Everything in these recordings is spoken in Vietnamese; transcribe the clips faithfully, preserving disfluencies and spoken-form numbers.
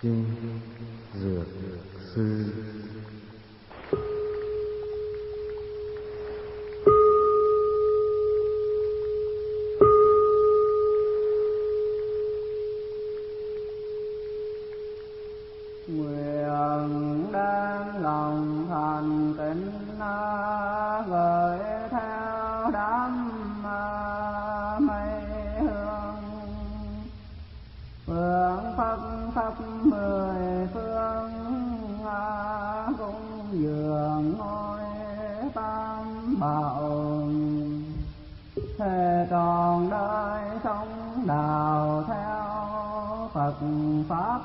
Kinh Dược Sư. Nguyện đem lòng thành kính gửi theo đám mây hương, phương phật khắp mười phương cung dường ngôi tam bảo, thề trọn đời sống đạo theo Phật pháp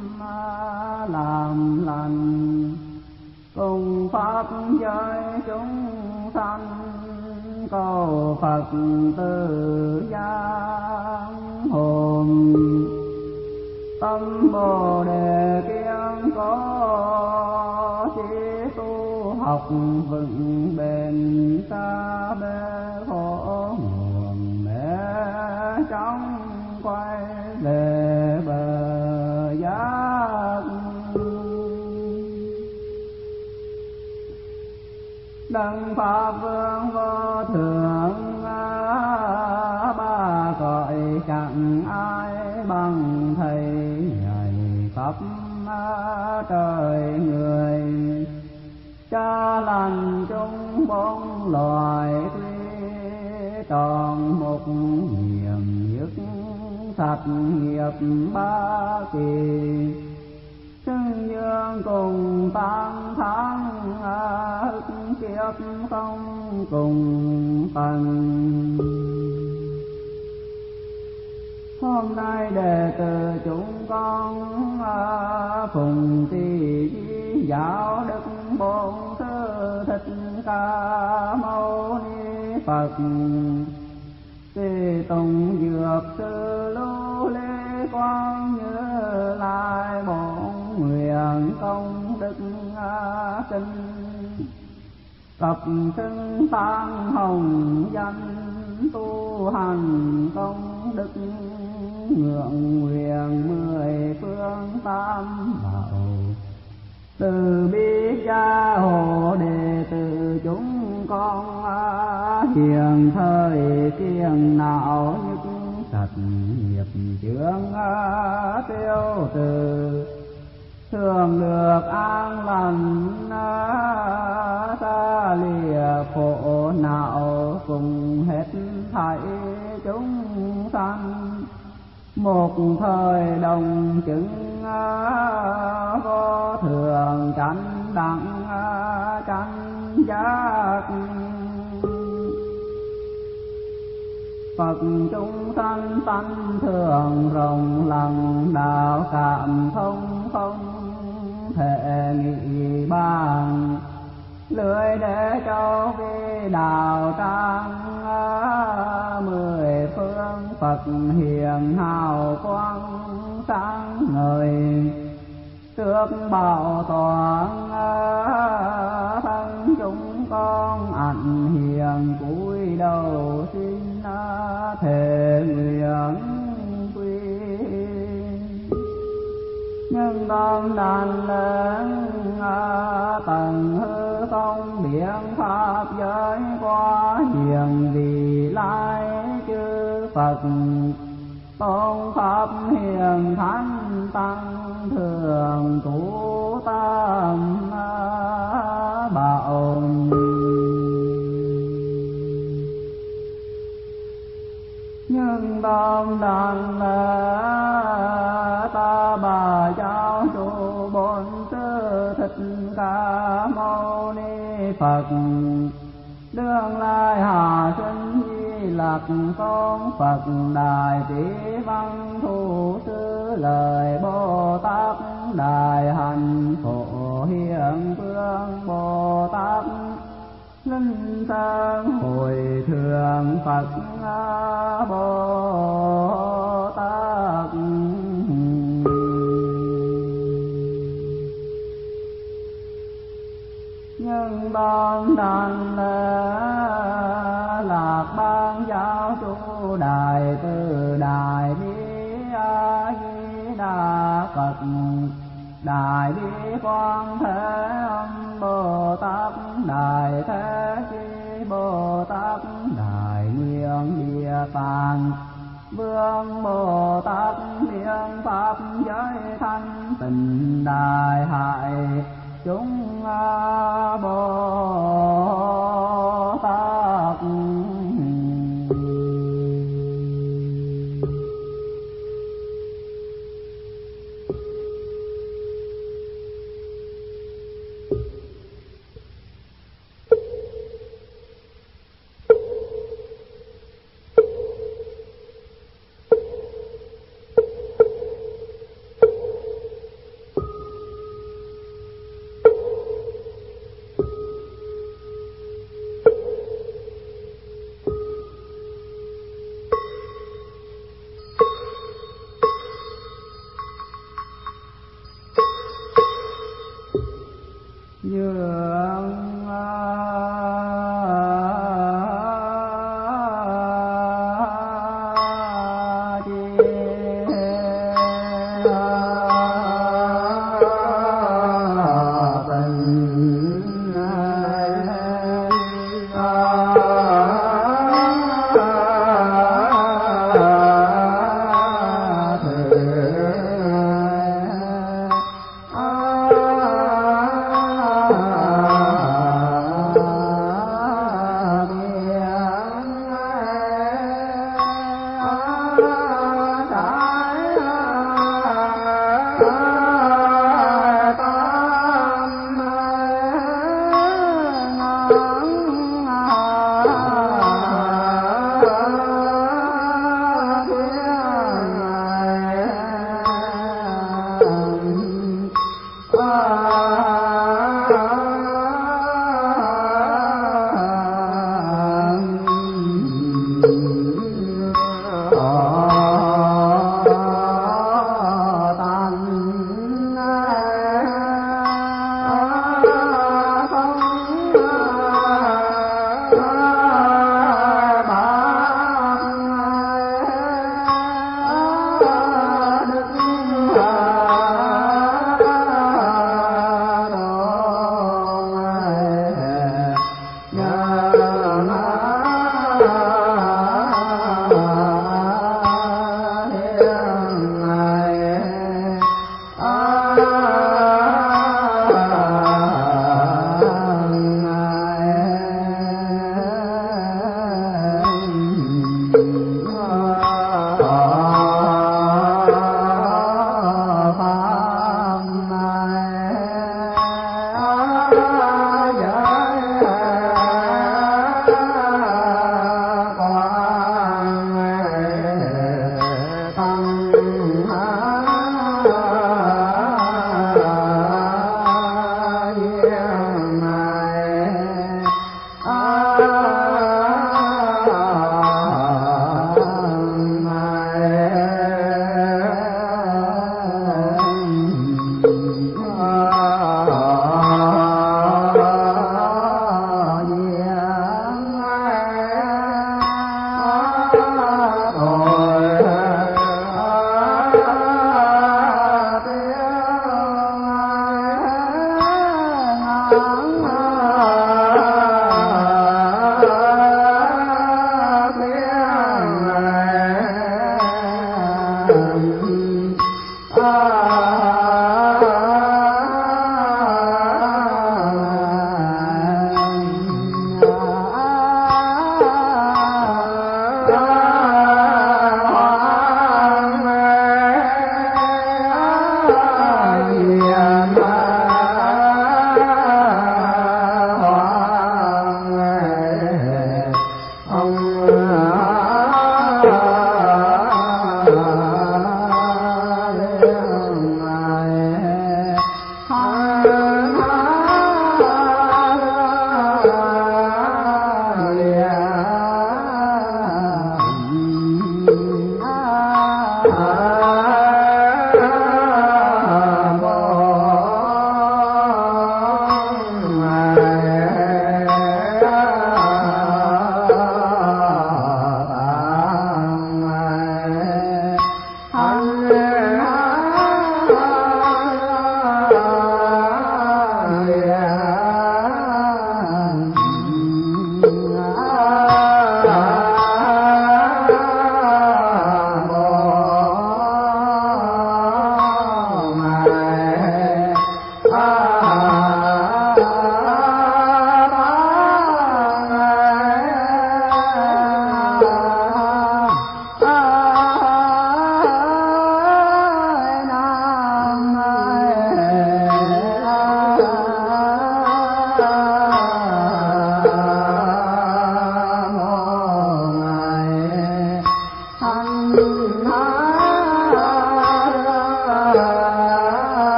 làm lành, cùng pháp giới chúng sanh cầu Phật từ giang hồn. Tâm Bồ Đề kiên có chỉ tu học vững bền, xa bê khổ nguồn để trong quay về bờ giác. Đấng Pháp Vương vô thượng, ba cõi chẳng ai bằng thầy, ngày khắp trời người. Cha lành chúng bốn loài, tuy tròn một niềm dứt sạch nghiệp ba kỳ. Xưng dương cùng tam tháng, ức kiếp không cùng tầng. Hôm nay đệ tử chúng con phụng trì giáo đức Bổn Sư Thích Ca Mâu Ni Phật, tùy tùng dược sư Lưu Ly Quang Như Lai bổn nguyện công đức kinh, tập xưng tăng hồng danh tu hành công đức, ngưỡng nguyện mười phương tam bảo. Từ bi gia hộ đệ tử chúng con hiền thời kiêng não, nhất sạch nghiệp chướng tiêu trừ, thường được an lành xa lìa khổ não, cùng hết thảy chúng sanh một thời đồng chứng vô thường chánh đẳng chánh giác. Phật chúng sanh tánh thường rộng lặng, đạo cảm thông không thể nghĩ bàn, lưỡi để cho vi đạo trang mười phương Phật hiền hào quang sáng ngời. Trước bảo toàn thân chúng con ảnh hiền cúi đầu xin thề nguyện quy. Nhưng con đàn lớn tầng hư không biện pháp giới qua, hiền vì lai chư Phật tôn pháp hiền thánh tăng thường tu tam bảo. Nhưng tâm đàn ta bà giáo chủ Bổn Sư Thích Ca Mâu Ni Phật, đương lai hạ sinh Di Lặc Tôn Phật, đại trí văn thù sư lời Bồ Tát, đại hạnh phổ hiền phương Bồ Tát, linh sơn hồi thượng Phật Bồ Tát. Nhưng ban đàn lạc ban giáo chủ đại từ đại bi a di đà Phật, Đại bi quan thế âm Bồ Tát, Đại thế chí Bồ Tát, Đại nguyện địa tạng Vương Bồ Tát, Miên pháp giới thanh tịnh, Đại hại chúng Bồ Tát. Ah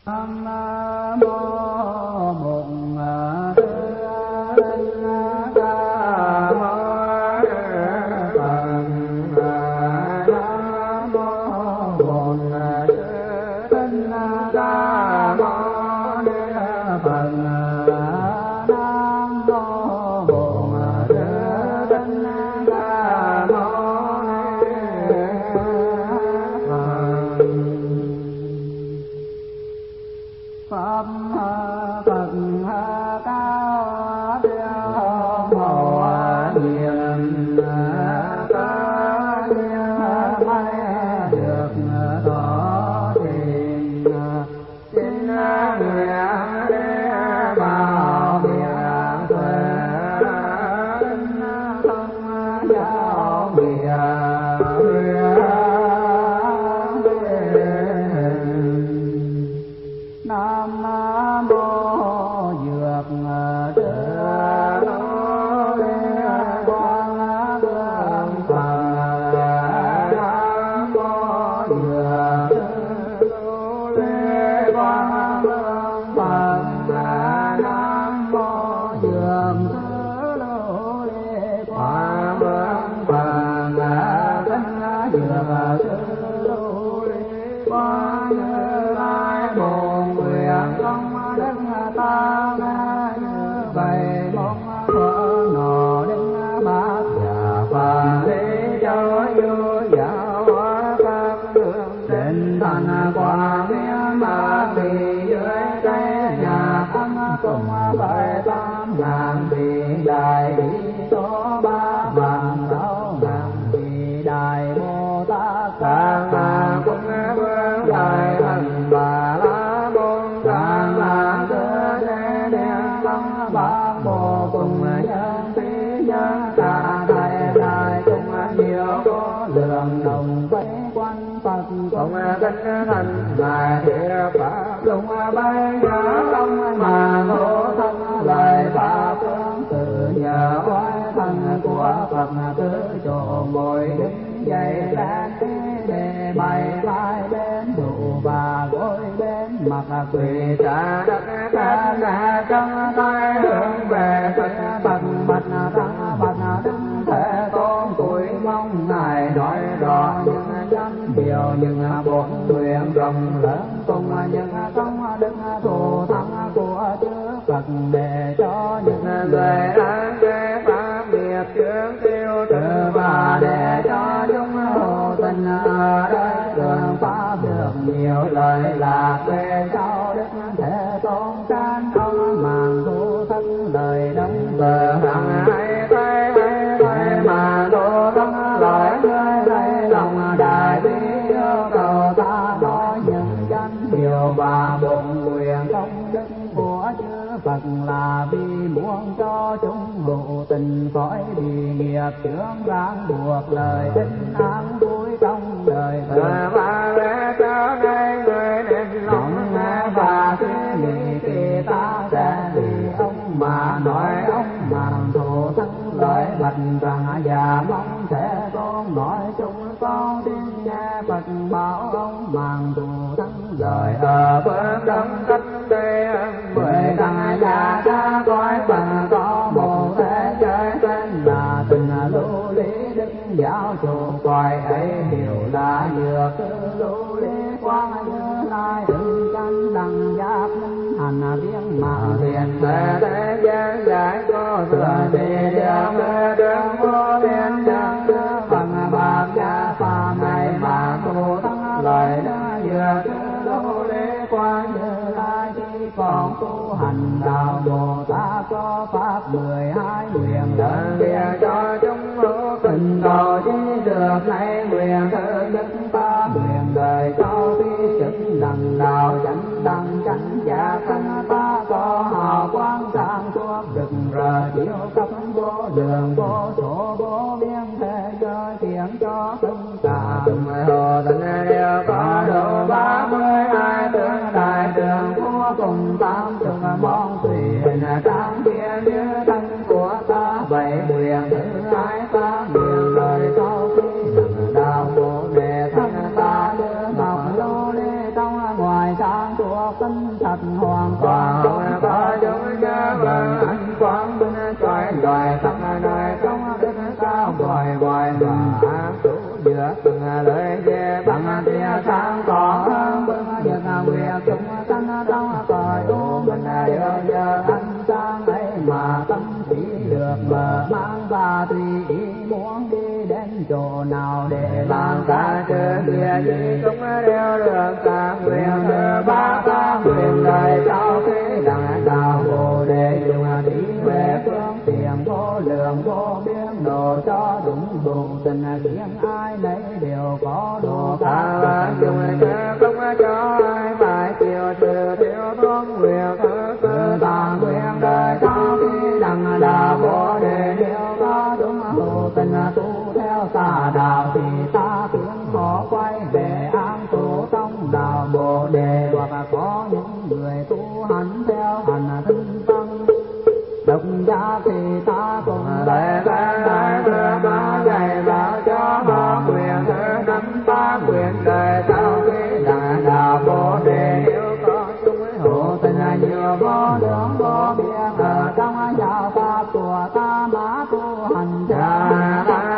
Nam mô Bổn Sư Thích Ca Mâu Ni Phật. Nam mô Bổn Sư Thích Ca Mâu Ni Phật. Nam mô Bổn Sư Thích Ca Mâu Ni Phật. Pháp Phật cao siêu màu nhiệm có như mây được tỏ tình. Xin nguyện để bảo miệng tuệ không giáo miệng Nam mô Dược Sư Lô Lê Quang Vương Phật. Nam mô Dược Sư Lô Lê Quang Vương Phật. Nam mô Dược Sư Lô Lê Quang Vương Phật. Thân Dược Sư Lô Lê Quang Như Lai Bổn nguyện công đức ta như vậy mong phở nọ đến bát và phật lý cho vô giáo các đường đến thành quảng miên bát vì dưới cây nhà thắng cùng bảy tám ngàn vị đại bi số ba bằng sáu ngàn vị đại bồ tát các ngàn cũng vương đại thành bà la môn càng là cơ thế điện long bát bộ cùng nhân tí nhân cả thầy đại cùng nhiều có lượng đồng vây quanh Phật cùng kinh thành mà địa pháp cùng bay nhớ công mà ngộ thân lời pháp phương tự nhờ oai thân của Phật cứ chỗ ngồi đứng dậy lên để bày vai bên đủ và gối bên mặt quỳ trả đất ca ngã trong tay hướng về Phật Phật bạch tăng bạch đứng thế tôn tuổi mong ngài nói rõ những chánh điều những bổn nguyện rộng lớn cùng những công đức thù thắng của chư Phật để cho những người đang kế pháp biệt chướng tiêu trừ và để cho chúng hữu tình ở đây đường pháp được nhiều lời lạc về sau đức thế tôn can ông màng thu thân lời đấng giờ hằng hay thấy hay thấy mà thu thân lời người đây lòng đại bi yêu cầu ta nói những chánh điều và bổn nguyện công đức của chư Phật là vì muốn cho chúng hữu tình khỏi bị nghiệp chướng ràng buộc lời tin an vui trong đời thờ và lẽ cho đây người nên lòng nghe và suy nghĩ kỳ ta sẽ vì ông mà nói ông màng thù thân lời bạch rằng và mong sẽ con nói chúng con tin nghe Phật bảo ông màng thù thân lời ở phương đông cách đây mười thằng già cha coi bằng có một thế giới tên là tình lưu lý đức giáo chủ coi ấy hiểu là nhược lưu lý quang như lai tự căn đằng giáp minh hành biến mà thiền thế thế gian giải có thừa thì điều mê đường vô biên chẳng đưa bằng bạc gia phàm này mà tu thắng lời đã dược lưu lý quang như lai chỉ còn tu hành đạo Bồ Tát có pháp mười hai nguyện đơn địa cho chúng hữu tình cầu chỉ được nay nguyện thứ nhất ta nguyện đời sau khi chứng đằng đạo chánh đằng chánh giác thân ta có hào quang sáng suốt rực rỡ chiếu khắp vô đường vô số vô biên thế giới khiến cho tất cả chúng hồ tình đều có độ ba mươi hai tướng đại tướng của cùng tam trường mong tùy hình trang biên như thân của ta bảy nguyện thứ hai ta nguyện đời sau khi an thuộc tinh thật hoàn toàn không có chúng nhớ bằng anh quang bên trời loài khắp nơi không đến cao gọi gọi và an trụ giữa từng lời về bằng tia sáng còn hơn bên giờ nguyện chúng sanh trong cõi u bên đều nhờ anh sang ấy mà tâm trí được mở mang và tùy ý muốn đi đến chỗ nào để làm cả chữ kia gì cũng đều được cả nguyện thứ ba ta nguyện đời sau khi đặng đạo bồ đề dùng trí huệ phương tiện vô lượng vô biên độ cho đúng đủ tình khiến ai nấy đều có đủ cả và dùng chữ không cho ai phải chịu sự thiếu thốn nguyện thứ tư ta nguyện đời sau khi đặng đạo bồ đề đều có đúng đủ tình tu theo tà đạo thì ta khiến họ quay về an trụ trong đạo bồ đề hoặc có những người tu hành theo hành tinh tăng độc gia thì ta cùng lễ lễ đưa ba dạy bảo cho họ nguyện thứ năm ta nguyện đời sau khi đặng đạo bồ đề nếu có chúng hộ tình nhiều vô lượng vô biên ở trong giáo pháp của ta mà tu hành cha ta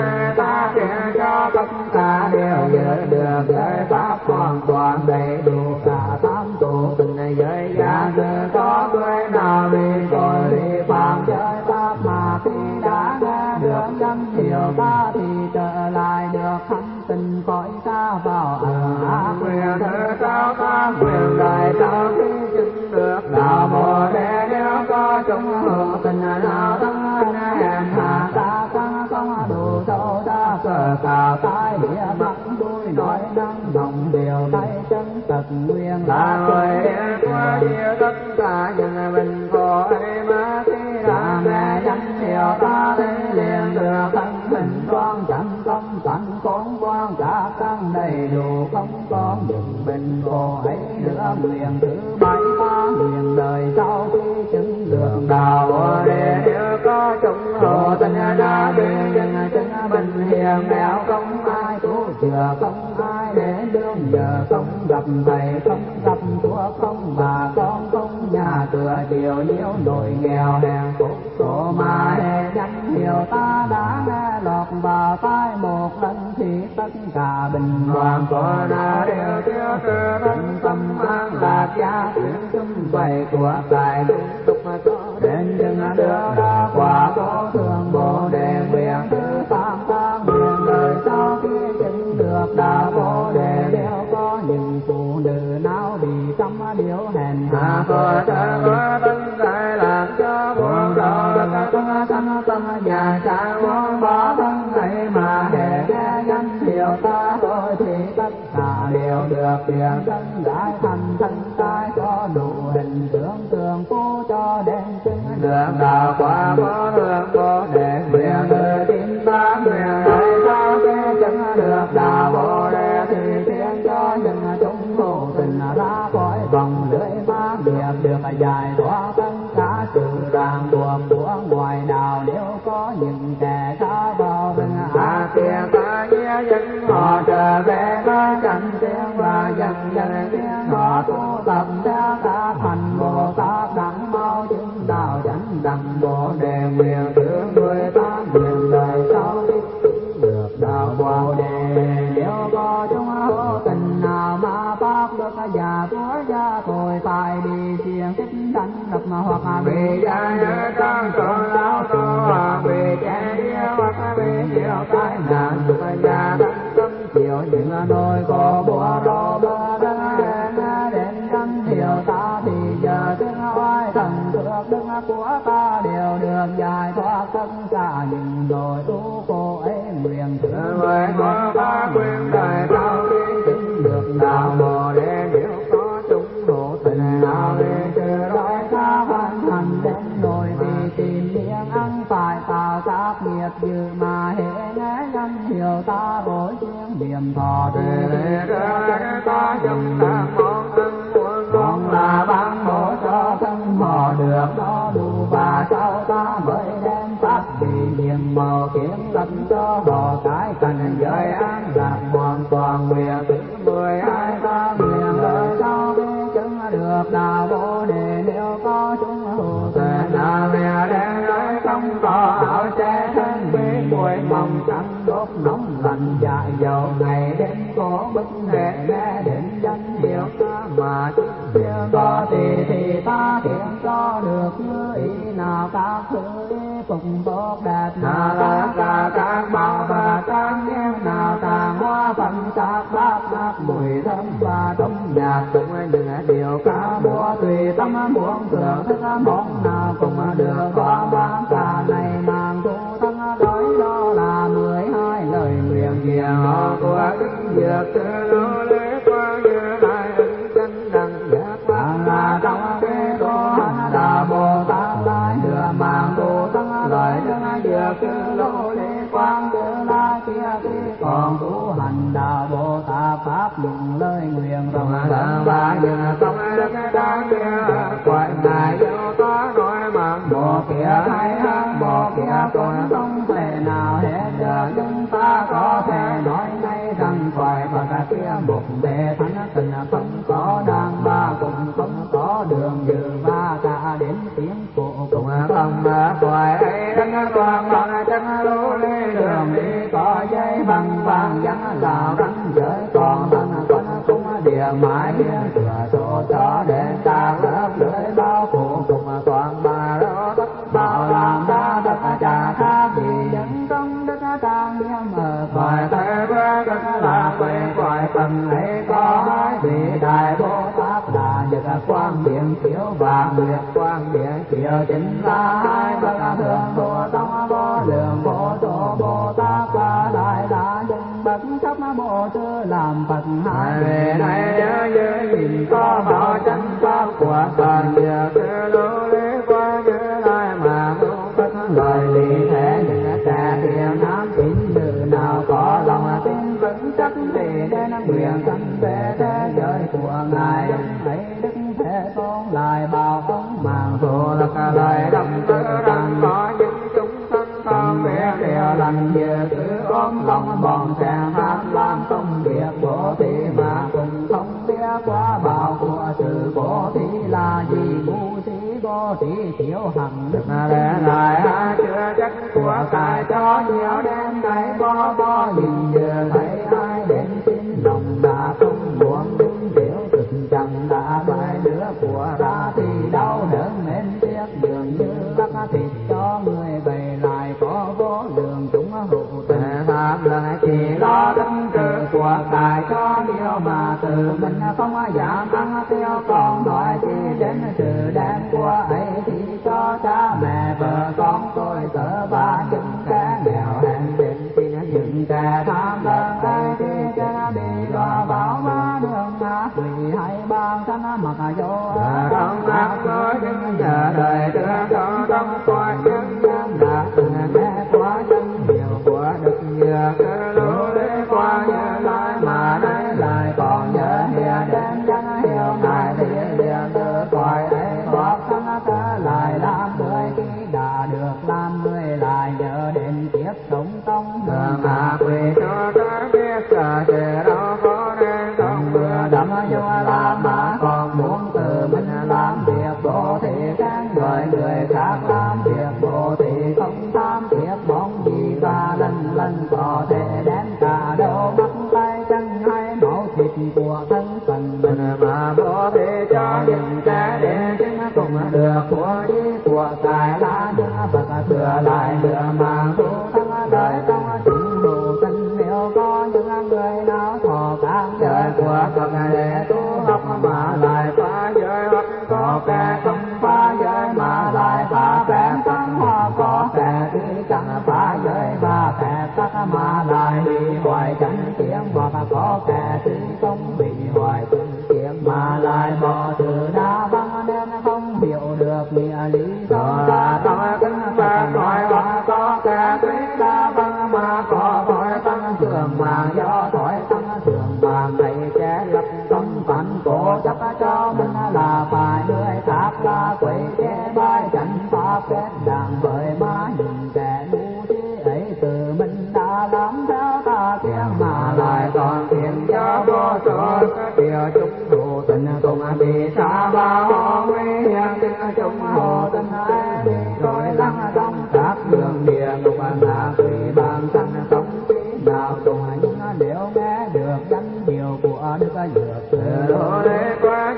ta khiến cho tất cả đều giữ được giới pháp hoàn toàn đầy đủ cả tám tụ tình giới gia sư có người nào bị tội đi phạm giới pháp mà khi đã nghe được danh hiệu ta thì trở lại được thánh tình cõi xa vào ở ác quyền thứ sáu ta quyền đời sau khi chứng được đạo bồ đề nếu có chúng hộ tình nào thân hèn hạ ta tăng không đủ sâu ta cờ cào tai địa bắt đuôi nói năng động điều tay chân tật nguyên là người địa qua địa tất cả những bình khổ ấy mà khi đã nghe danh hiệu ta thấy liền được thân hình đoan chẳng tâm cảnh con quan cả căn đầy đủ không còn những bình khổ ấy nữa nguyện thứ bảy ta nguyện đời sau khi chứng được đạo bồ đề nếu có chúng hộ tình đã bị dân chứng bình hiền đạo không ai tu chừa không ai để đương giờ không gặp thầy không gặp chúa không bà con không nhà cửa điều nhiêu nỗi nghèo hèn khổ số mà để danh hiệu ta đã nghe lọt vào tai một lần thì tất cả bình hoàng có đã đều tiêu từ thân tâm an lạc gia chuyển chung quay của tài đúng tục mà có đến chừng đưa ra quả có thường bồ đề nguyện thứ tam ta nguyện đời sau khi chứng được đạo bồ đề đều có những phụ nữ nào bị tâm điều hèn hạ có thể có tất cả làm cho buồn đầu tất cả tâm tâm nhà sang muốn bỏ thân ấy mà để nghe danh hiệu ta thôi thì tất cả đều được tiền thân đại thành thân tai có đủ hình tượng tượng phú cho đến chứng được đạo quả có hương bồ đề nguyện từ tin ta nguyện đời sau khi chứng được đạo bồ đề thì thiên cho những chúng vô tình ra khỏi vòng lưới ma nghiệp được giải thoát tất cả sự ràng buộc của ngoài đạo nếu có những kẻ xa vào rừng hạ kia ta nhé dẫn họ trở về với cảnh tiếng và dần dần tiếng họ tu tập theo ta thành bồ tát đẳng mau chứng đạo chánh đẳng bồ đề nguyện thứ mười tám nguyện đời sau được đạo bồ đề nếu có chúng hữu tình nào mà phát được già tuổi già tuổi phải đi xiềng tích đánh đập mà hoặc bị già nhớ trong chỗ lão tu hoặc bị trẻ yêu hoặc bị chịu tai nạn được già tâm tâm chịu những nỗi khổ bùa đổ bơ đến đến danh hiệu ta thì giờ tiếng oai thần được đức của ta đều được giải thoát tất cả những nỗi tu khổ ấy nguyện thứ mười có ba quyền đời sau khi chứng được đạo bồ đề nếu có chúng hộ tình nào để trừ đói ta hoàn thành đến nỗi vì tìm miếng ăn phải tạo tác nghiệp dư mà hệ nghe danh hiệu ta bối chuyên niệm thọ để để để ta dùng làm món ăn của con là bán bổ cho thân họ được đó đủ và sau ta mới đem phát vì niệm màu kiến lập cho họ cái cành giới an lạc hoàn toàn nguyện thứ mười hai ta nguyện đời sau mà chính Nếu có thì thì ta hiện cho được như ý nào các thứ ý cùng tốt đẹp nào tất cả các bao và các em nào tàng hoa phần sắc bát sắc mùi thơm và tống nhạc cũng những điều cả búa tùy tâm muốn thưởng thức món nào cũng được qua bán cả này mang tu thân đối đó là mười hai lời nguyện nhiều của đức dược sư lô lễ qua như lai ân chân đẳng giác và là trong cái đó đà bồ tát lai đưa mang tu thân lời đương dược sư lô lễ quang tư la kia kia còn tu hành đà bồ tát pháp những lời nguyện rộng rộng và những công đức đáng kia quay ngài vô có nói mạng bộ kia hay hơn bộ kia cũng không thể nào hết được chúng ta có thể nói ngay rằng khỏi và cả kia một bề thánh tình không có đàn ba cũng không có đường dự và cả đến tiếng phụ cũng không khỏi ấy đấng toàn bằng chân lô lê đường đi có dây bằng vàng dân là rắn giới còn thân con cũng địa mãi cửa sổ cho đến ta lớp lưới bao phủ cùng toàn bà đó tất bảo làm ra tất cả khác gì dân công đức trang nghiêm ở khỏi thế với tất là quê khỏi phần ấy có hai vị đại bồ tát là nhật quang điện chiếu và nguyệt quang điện chiếu chính là hai bậc thường Bồ Tát Vô Lượng Vô Số Bồ Tát và Đại Đa Nhân bậc cấp Bồ Sư làm Phật hai về này nhớ nhớ nhìn có bảo chánh pháp của thần nhờ sư lô lễ qua như lai mà vô tất lời lý thế những trẻ thiện nam tín nữ nào có lòng tin vững chắc để đến nguyện sanh về thế giới của ngài ấy đức thế tôn lại bảo ông mạng thù là lời đồng tư rằng có những chúng sanh không biết điều lành như cứ ôm lòng bọn trẻ tham lam không biết bố thí mà cùng không biết quá bảo của sự bố thí là gì bố thí bố thí thiếu hằng đức để lại hai chưa chắc của cải cho nhiều đêm ngày bo bo nhìn vừa thấy ai đến xin lòng đã không muốn đứng điều thực chẳng đã bài đứa của ra thì đau đớn mến tiếc dường như các thịt cho người bày lại có vô lượng chúng hữu tình tham là chỉ lo đứng cử của cải cho nhiều mà từ mình không giảm ăn tiêu còn nói chi đến sự đem của ấy thì cho cha mẹ vợ con tôi sợ ba những kẻ nghèo hèn đến xin những kẻ tham ơn ấy thì cha đi lo bảo ba đường ngã quỳ hay ban thân mặc vô không ác có những nhờ đời đưa cho trong coi nhân dân đã từng nghe quá nhân nhiều của đức nhờ cơ lô lễ qua như lai mà đây lại còn nhớ hiền đến dân hiểu ngài thiện liền từ cõi ấy góp thân cơ lại làm mười khi đã được làm mười lại nhớ đến kiếp sống công đường hạ quỳ cho ta biết cả sẽ đâu có nên không vừa đắm vô làm mà còn muốn tự mình làm việc bố thì khen người người khác làm việc bố thì không tham việc bóng gì và lần lần có thể đem cả đầu mắt tay chân hay máu thịt của thân phận mình mà bố thì cho những kẻ để chứng cùng được của ý của tài lá những Phật thừa lại thừa mang tu thân đời trong chúng đủ tình nếu có những người nào thọ các đời của Phật để tu học mà lại phá giới hoặc có kẻ không phá giới mà lại phá phép tăng hoa có kẻ tuy chẳng phá giới và phép tắc mà lại bị hoại chánh kiến hoặc có kẻ tuy không bị hoại chánh kiến mà lại bỏ sự đa văn nên không hiểu được nghĩa lý do là tôi kính và nói hoặc có kẻ tuy đa văn mà có thói tăng thường mà do thói tăng thường mà thầy trẻ lập tâm phản cổ chấp cho mình là phải người khác là quỷ chế bài chẳng pháp kết đàn với má nhìn kẻ ngu trí ấy từ mình đã làm theo ta tiếng mà lại còn tiền cho vô số điều chúng đủ tình cùng bị xa ba họ nguy hiểm tình chúng hồ tình ấy bị rồi lăng trong các đường địa ngục là quỷ bằng thân sống trí nào cùng những điều nghe được danh hiệu của đức dược sư lô lễ qua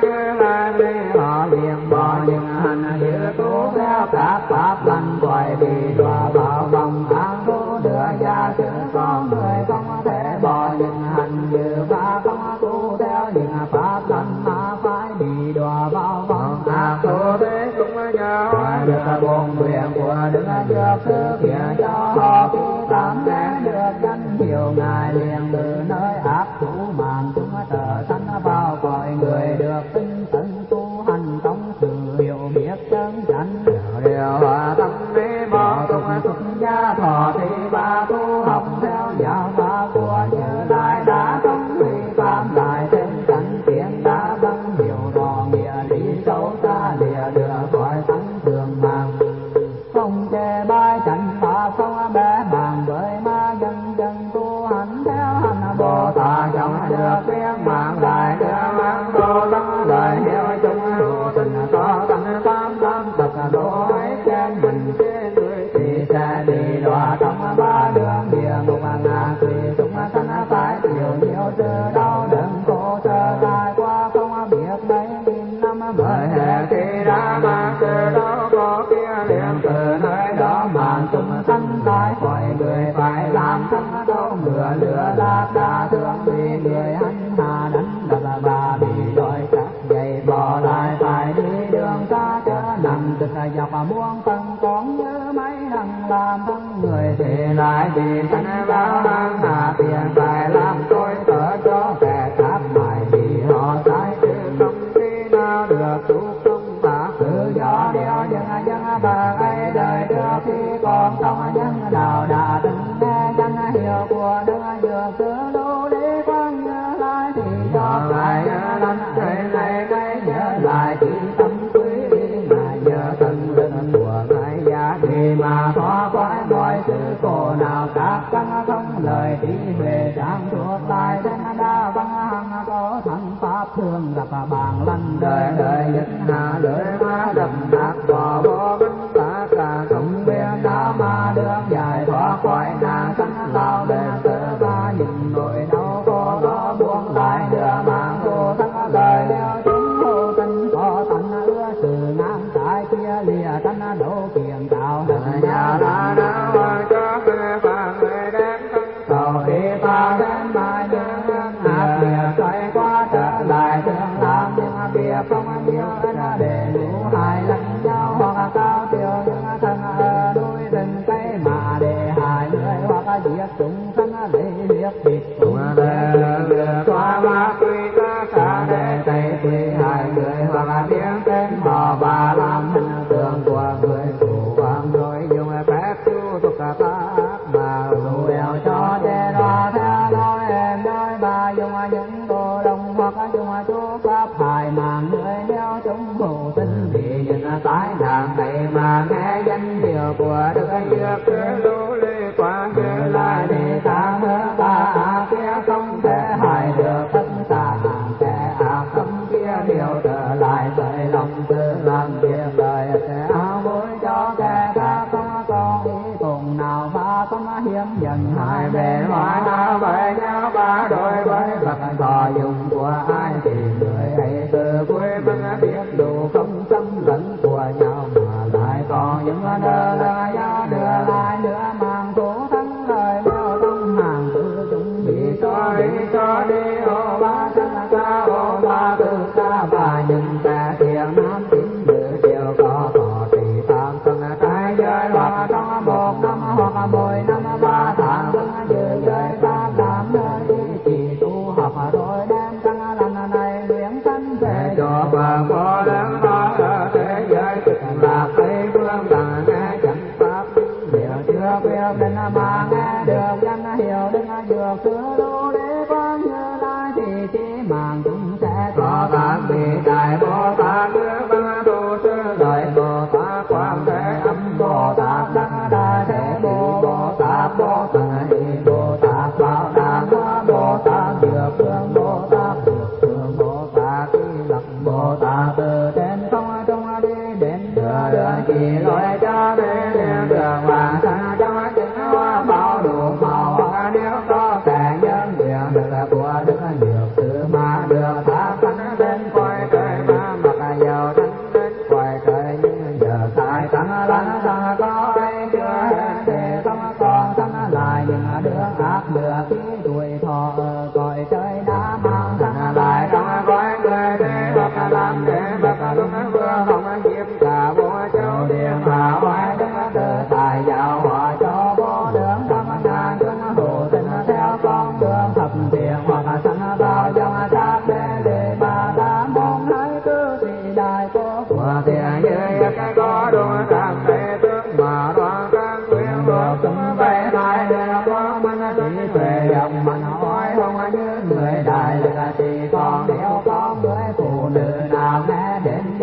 được bốn quyền của đức dược sư kia cho họ khi tam nghe được danh hiệu ngài liền từ nơi ác thủ mạng chúng trở sanh vào cõi người được tinh tấn tu hành trong sự hiểu biết chân chánh điều hòa tâm lý bỏ tung xuất gia thọ thì ba tu học theo giáo pháp của Như Lai đã không vi phạm lại thêm cảnh kiến đã vâng hiểu rõ nghĩa lý sâu xa lìa đưa khỏi thánh thường mạng không chê bai cảnh pháp không bé bàn với ma dân dân tu hành theo hành Bồ Tát trong được tiếng mạng lại đưa mang đồ tâm lời hiểu chúng hữu tình có tâm tam tâm tất độ ấy trên mình trên người thì sẽ đi đọa trong ba đường địa ngục ngạ quỷ chúng sanh phải chịu nhiều sự đau đớn khổ sở lại qua không biết mấy nghìn năm bởi hệ khi đã mang sự đau khổ kia liền từ nơi đó mà chúng sanh lại khỏi người phải làm thân đau ngựa lừa lạc đã thương vì người hành hạ đánh đập và bị đòi cắt dây bỏ lại phải đi đường xa chớ nằm thực dọc muôn phần con như mấy lần làm thân người thì lại bị sanh vào hang hạ tiền phải làm tôi thở cho kẻ khác mãi vì họ sai chứ không khi nào được tu không bạc tự do đeo dân dân bà ấy đời trước khi còn trong dân đạo đã từng nghe danh hiệu của đức dược sư lưu lý quang Như Lai thì cho phải đánh thế này cái nhớ lại chỉ tâm quý ngài nhớ thân linh của ngài giá trị mà thoát khỏi mọi sự khổ nào các căn không lời đi về trang thuộc lại danh đa văn hằng có thắng pháp thương gặp bàn lanh đời đời nhất hạ đời ma đầm nát bỏ vô binh tất cả không biết đã mà được giải thoát khỏi nạn sanh lao bên tự ta nhìn nỗi đau khổ đó buông lại đưa mang vô thân lời đeo chúng hô tình có thành ưa sự ngang trái kia lìa tranh đấu kiền tạo hình nhà đã đã hoa cho kê phàm người đem thân cầu đi ta đến mai nhân hạt bìa xoay qua trở lại thương làm nhưng bìa không nhớ để đủ hai lần nhau hoặc cao tiêu nhưng thân ở đôi rừng cây mà để hai người hoặc giết chúng thân lấy liếc thịt cùng để lừa qua ba quy các cả để tay quy hai người hoặc tiếng tên họ và làm hình tượng của người thủ hoàng rồi dùng phép chu tục cả pháp mà lù eo cho che loa theo nói em đôi bà dùng những đồ đồng hoặc dùng chú pháp hài màng người đeo chúng hữu tinh bị những tái nạn này mà nghe danh hiệu của đức dược sư lưu lý quang Như Lai đi ta hứa ta kia không thể hại được tất cả kẻ ác không kia điều trở lại bởi lòng tự làm việc đời sẽ áo bối cho kẻ khác không có ý cùng nào và không hiếm dần hai bề hóa nào bởi nhau ba đôi với vật thọ dùng của ai thì người ấy từ cuối vẫn biết đủ không xâm lẫn của nhau mà lại còn những đơ đơ nhau đưa lại đưa mang thủ thắng lời theo trong hàng tự chúng bị cho đi cho đi ô ba thân ca ô ba tư ca và những kẻ thiện nam tín nữ đều có thọ trì tam thân trái giới hoặc trong một năm hoặc mười năm ba tháng vẫn giữ giới ta làm nơi chỉ tu học rồi đem căn lành này luyện sanh về cho bà có lớn nói ở thế giới cực lạc tây phương đàng nghe chẳng pháp điều chưa biết đến mà nghe được danh hiệu đức dược sư lưu lý quang Như Lai thì chỉ màng chúng sẽ có các vị đại Bồ Tát đưa văn tu sư lợi Bồ Tát Quang Thế Âm Bồ Tát Đắc Đại Thế Bồ Bồ Tát Bồ Tát Hy Bồ Tát Bảo Đà Bồ Tát Dược Phương Bồ Tát Dược Phương Bồ Tát Hy Lặc Bồ Tát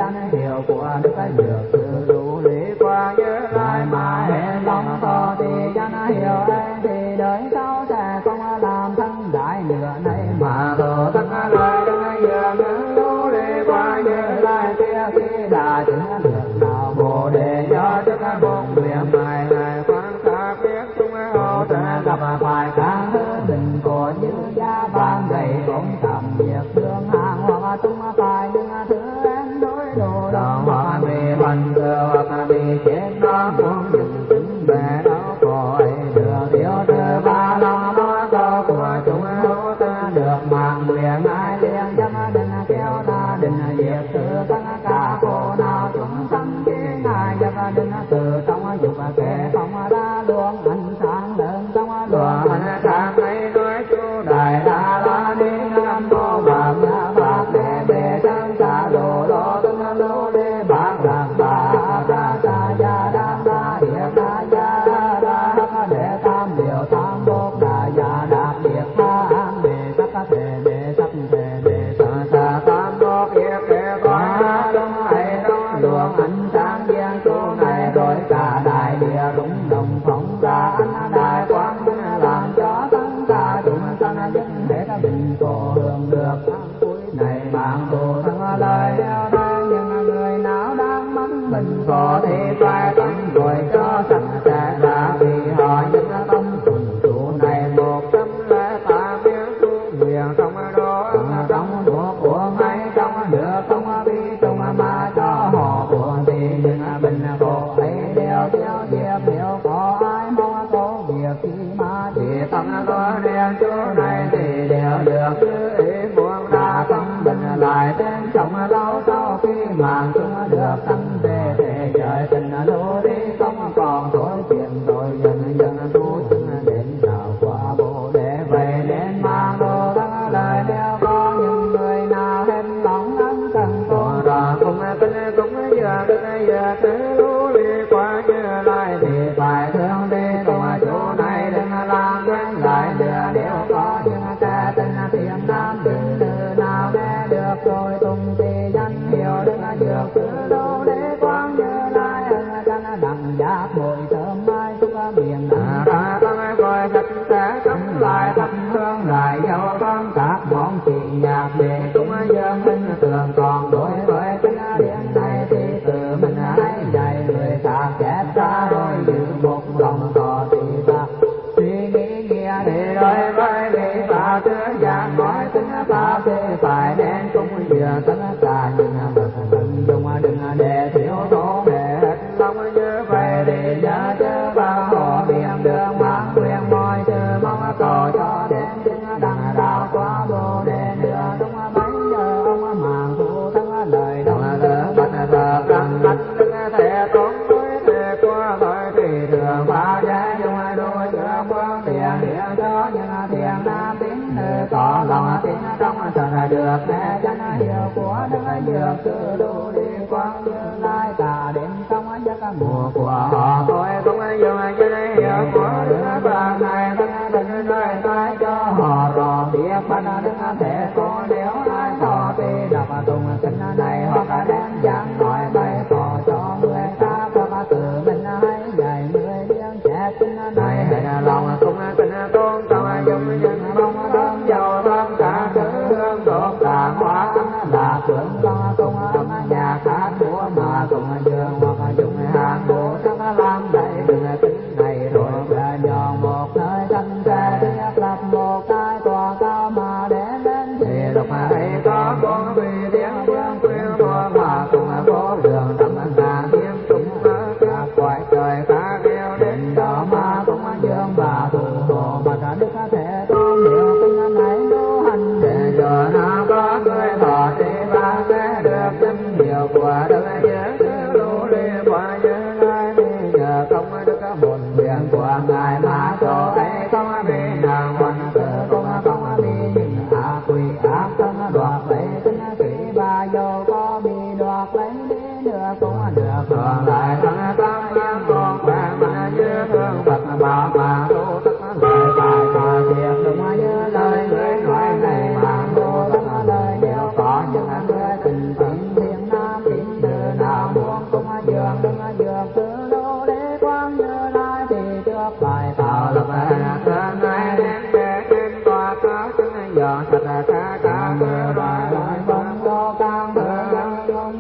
danh hiệu của đức dược sư lưu ly quang Như Lai mà hệ long thọ thì danh hiệu ấy thì đời sau sẽ không làm thân đại nữa này mà thọ thân lời đức dược lưu ly quang Như Lai kia khi đã chứng được đạo bồ đề do đức bốn nguyện ngài ngài quan sát biết chúng hỗ trợ gặp phải các tình của như gia ban đầy cũng tầm việc thương hàng hoặc chúng phải những thứ em đối đồ đó hoặc vì phần cơ hoặc vì chết đó cũng những chứng bề đó khỏi được thiếu từ ba lòng đó có của chúng hỗ trợ được mạng nguyện ai liên chấp định kéo ta định diệt sự tất cả khổ nào chúng sanh khi ngài chấp định từ trong dục kẻ không ra luôn ánh sáng lớn trong luồng ánh sáng ấy nói chú đại đa la ni nam mô vạn nhã pháp đề bề chân xa đồ lô tân lô đê bát đàn bà đa sa gia đan đa địa đa gia đa đệ tam điều tam bốt đa gia đạt biệt tha an đề sắc đề đề sắc đề đề sa sa tam bốt yết đề qua đông hay đông luồng ánh sáng viên số này rồi cả đại địa rung động phóng ra ánh đại quang làm cho tất cả chúng sanh nhất để bình cổ hưởng được tháng cuối này bạn đồ thân lời đeo đây những người nào đang mắc bình cổ thì phải tắm rồi cho sạch sẽ đã vì họ những tâm tuần chủ này một tâm lễ ta biết tu nguyện trong đó trong thuộc của ngay trong được không bi trong mà cho họ buồn thì những bình khổ ấy đều theo diệp đều có ai mong có việc khi mà chỉ tâm có đen chỗ này thì đều được cứ ý buông ra tâm bình lại đến trong lâu sau khi màng chúng được tâm về để trời tình lô đi không còn thối chuyện rồi dần dần tu chứng đến đạo quả bồ đề về đến mang đồ các lời đeo có những người nào hết lòng ân cần còn ra cũng tin cũng giờ đức giờ cứ lũ ly qua Như Lai thì phải thương đi cùng chỗ này đừng làm quen lại lừa đều có những kẻ tình thiện nam tình nữ nào nghe được rồi tung thì danh hiệu đức dược sư lưu ly quang Như Lai ân căn đặng giác bội thơm mai chúc miền ra con coi sạch sẽ cắm lại thắp hương lại dâu con các món chị nhạc để cũng dân minh thường còn đối với tính điện này thì từ mình hãy dạy người ta kẻ ta rồi giữ một lòng thọ thì ta suy nghĩ nghĩa để đối với vị ta trước dạng nói tính ta thì phải đến cũng vừa tất cả những bậc tình dung đừng để thiếu thốn để hết lòng như vậy để nhớ chớ bao họ biển đường mang quyền mọi sự mong cầu cho đến chính đặng đạo qua bồ đề đưa đúng bấy giờ ông màng thu thân lời đồng lỡ bạch thờ rằng bạch đức thể tốn với thể qua thôi thì thường bao giá dung đôi cửa quang tiền điện cho những thiền nam tín nữ có lòng tín trong thật được nghe danh hiệu của đức dược sư lưu ly quang Như Lai cả đến trong giấc mùa của họ tôi cũng dùng danh hiệu của đức bà này thân tình nơi tay cho họ rõ biết bạch đức thể có nếu ai thọ thì đọc tùng kinh này hoặc đem giảng nói bày tỏ cho người ta có tự mình hãy dạy người điên trẻ kinh này hãy lòng cũng kinh tôn trong dung nhân mong đón giàu thơm cả thứ hương tốt cả hóa là tưởng con công âm nhà hát của mà cùng dương hoặc dùng hàng bộ sắc làm đầy đừng tính này rồi về nhòn một nơi thanh xe thiết lập một cái tòa cao mà để đến thì lúc ấy có con vì tiếng vương quyên mùa mà cùng phố đường tâm ngà kiếm chúng ở các quái trời khác kêu đến đó mà cũng dương và thủ hộ mà cả đức thể có nhiều kinh này đô hành để cho nó có người thọ thì ba sẽ được danh hiệu của đức dược sư lưu ly quang Như Lai nhờ công đức bổn nguyện của ngài mà chỗ ấy không bị nàng hoàn tử cũng không bị những ác quỷ ác thân đoạt lấy tính kỹ và dầu có bị đoạt lấy đi nữa cũng được còn lại thân tâm nhân con khỏe mà như thương Phật bảo mà tu tất lời bài tòa thiệt đúng như lời người nói này mà tu tất lời đều có những người tình tình thiên nam tín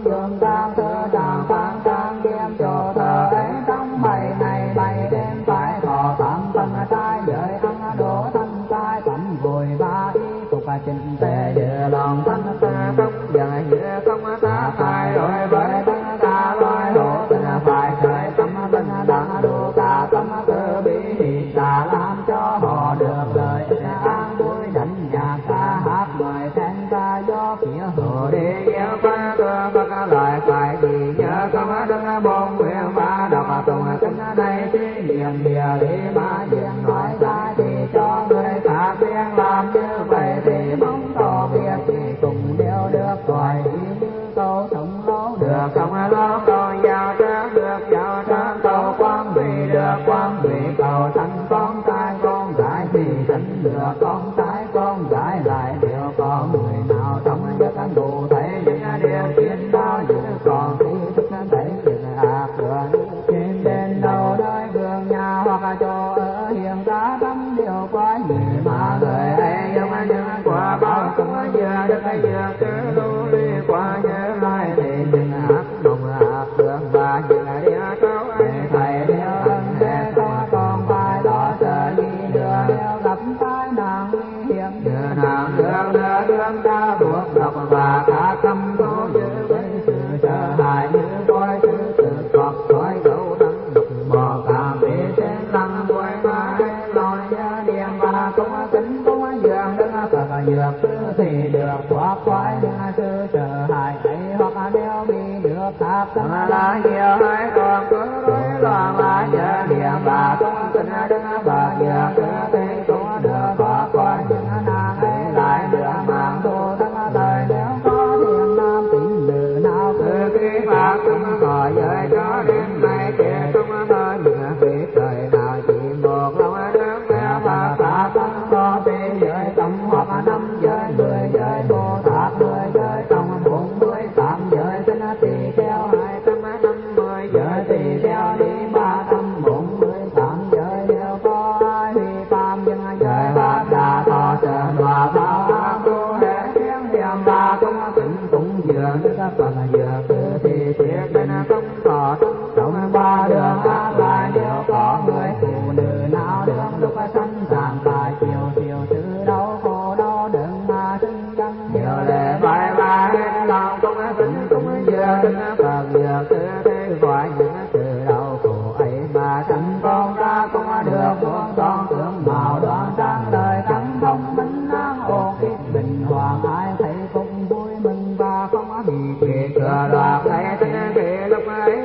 dương tam thứ tràng tăng trang kiếm cho thờ ấy trong bảy ngày bảy đêm phải thọ tam phần trai giới ăn đổ thân trai cấm vội ba y tục chỉnh tề dự lòng thân ta không dài giữa không ta phải đối với tất cả loài hộ tình phải khởi tâm bình đẳng đủ cả tâm từ bi ta làm cho họ được lời an vui đánh nhạc ca hát mời khen ca gió phía hồ đi kéo qua cơ các loại phải gì nhớ không đừng bông nguyện ba đọc tùng kinh đây chỉ niệm địa lý ba diện nói ra thì cho người ta biết làm như vậy thì bóng tỏ việc thì cùng đều được gọi như câu sống lâu được không lâu câu giao trớn được giao trớn câu quan vị được quan vị cầu thành con trai con gái thì thành được con trai con gái lại đều có người nào trong giấc ăn đủ thấy những điều kiến bao nhiêu còn khi thức thấy những ác đường trên bên đầu đời vườn nhà hoặc chỗ ở hiện ra tâm điều quá gì mà người ấy giống như quả bao cũng vừa được vừa cứ lưu đi qua nhớ lại thì những ác mộng ác đường và những điều xấu ấy thầy đều ân thế có còn phải lo sợ gì nữa nếu gặp tai nạn nguy hiểm như nào đường nữa đường ta buộc độc và cả tâm tố như với sự sợ hãi như coi sự tự cọp coi gấu đắng đục bò cả bể sen lăng đuôi mai lòi nhớ điềm và cũng kính cũng dường đứng phật dược thì được thoát khỏi những sự sợ hãi ấy hoặc đeo bị được tháp tâm là nhiều hay còn cứ rối loạn là nhớ điềm và cũng kính đứng phật dược thì cũng được thoát khỏi những nạn ấy lại được mang thù thân đời nếu có thiện nam tín nữ nào cứ khi phạt cũng khỏi giới cho đến nay kể cũng thôi những việc đời nào chỉ một lòng đứng nghe phật phạt tâm có tí giới tâm hoặc năm giới mười giới bồ tát mười giới tâm bốn mươi tám giới tính tỳ kheo hai tâm năm mươi giới tỳ kheo đi ba tâm bốn mươi tám giới đều có ai vì tam nhân giới bát đà thọ trợ đọa vào am tu hệ tiếng niệm ba cũng kính cũng dường đức phật dường tư thì thiệt bên không có tâm trong ba đường ác lại đều có người phụ nữ nào đường lúc sanh tàn tài chiều chiều sự đau khổ đau đớn mà sinh căn nhiều lệ vai ba hết lòng cũng kính cũng dường đức phật dường tư thế gọi những sự đau khổ ấy mà sanh con ta cũng được con con tưởng màu đoan trang đời thắng thông minh an ổn ít bình hòa ai thấy cũng vui mừng và không bị thiệt thừa đoạt thấy thế thì lúc ấy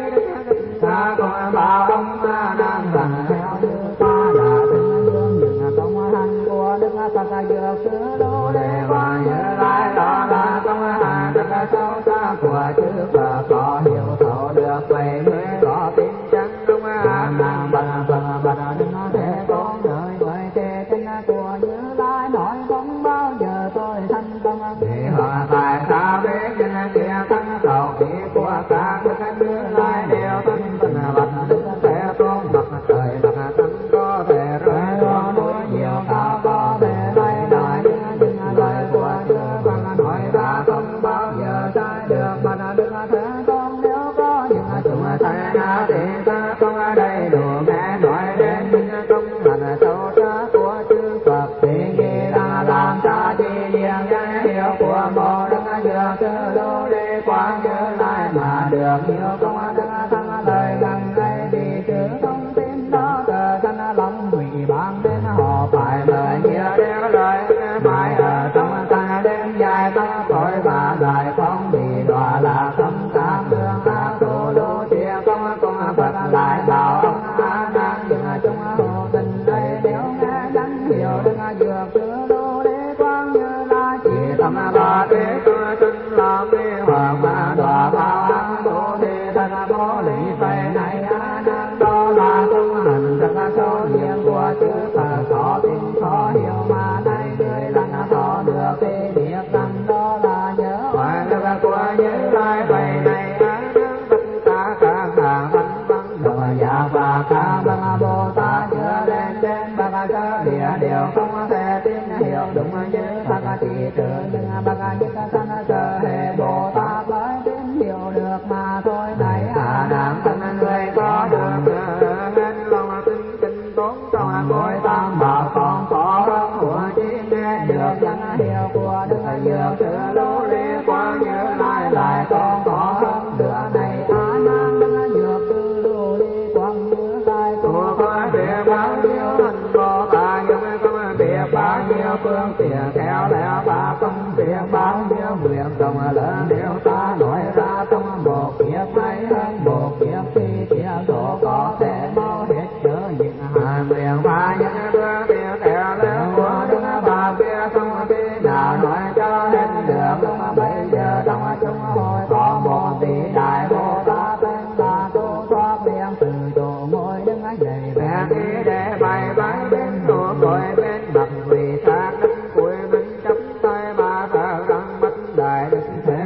ta còn bảo ông đang rằng theo như ta đã từng dương những công hành của đức phật dược sư đô đề và nhớ lại đó là công hành đức sâu xa của chư phật có hiểu thấu được vậy mới có tin chân đúng an năng bằng bằng bằng đừng thể con đời vậy thế tin của như lai nói không bao giờ tôi thành công vì họ tại sao biết những kia tăng cầu khí của các đức như lai đều thân tình vật đức thể con mặt trời mặt tâm có thể rơi lo núi nhiều cao có thể thay đổi những lời của chư Phật nói ra không bao giờ sai được mà đức thể con nếu có những chúng thay na thì ta không đầy đủ nghe nói đến những công hạnh sâu xa của chư Phật thì khi đang làm cha chi điển cái hiệu của một đức dược sư đô đi qua như lai mà được nhiều công đức thắng lời gần đây đi chứ thông tin đó cờ sanh lòng hủy ban đến họ phải lời nhiều điều lời phải ở trong ta đêm dài ta tội và đời không bị đọa là không cảm đường ác thủ đô chia công công Phật lại bảo ông a nan những chúng hộ tình đây nếu nghe đánh hiểu đức dược sư đô đi quang như lai chỉ tâm ba thế tôi sinh lòng đi hoàng mà đọa vào ăn bố đi thân bố lý tây này a nan đó là công hành rất sâu nhiên của chư Phật có tin có hiểu mà nay người lần có được thì biết rằng đó là nhớ hoài đức của như lai vậy này a nan tất cả các hàng văn văn đồ giả và các bậc Bồ Tát chưa đến đến bậc sơ địa đều không thể tin hiểu đúng như bậc chỉ trừ những bậc nhất sanh sơ hệ Bồ Tát với con có hơn nữa này á nan đứng dược tư đô đi quang như lai của có việc bao nhiêu hành bồ tát nhưng không việc bao nhiêu phương tiện khéo léo ta không việc bao nhiêu nguyện công lớn nếu ta nói ra trong một kiếp hay hơn một kiếp thì thiệt độ có thể mau hết chớ những hai nguyện ba những phương tiện khéo léo của đứng ba kia không khi nào nói cho hết được không bây giờ trong chúng hội có một vị đại bồ tát tên là tu thoát liên từ chỗ ngồi đứng dậy bèn đi để bày bái bên nụ cười bên mặt vì sát đứng cuối mình chắp tay ba thờ răng bất đại đức thế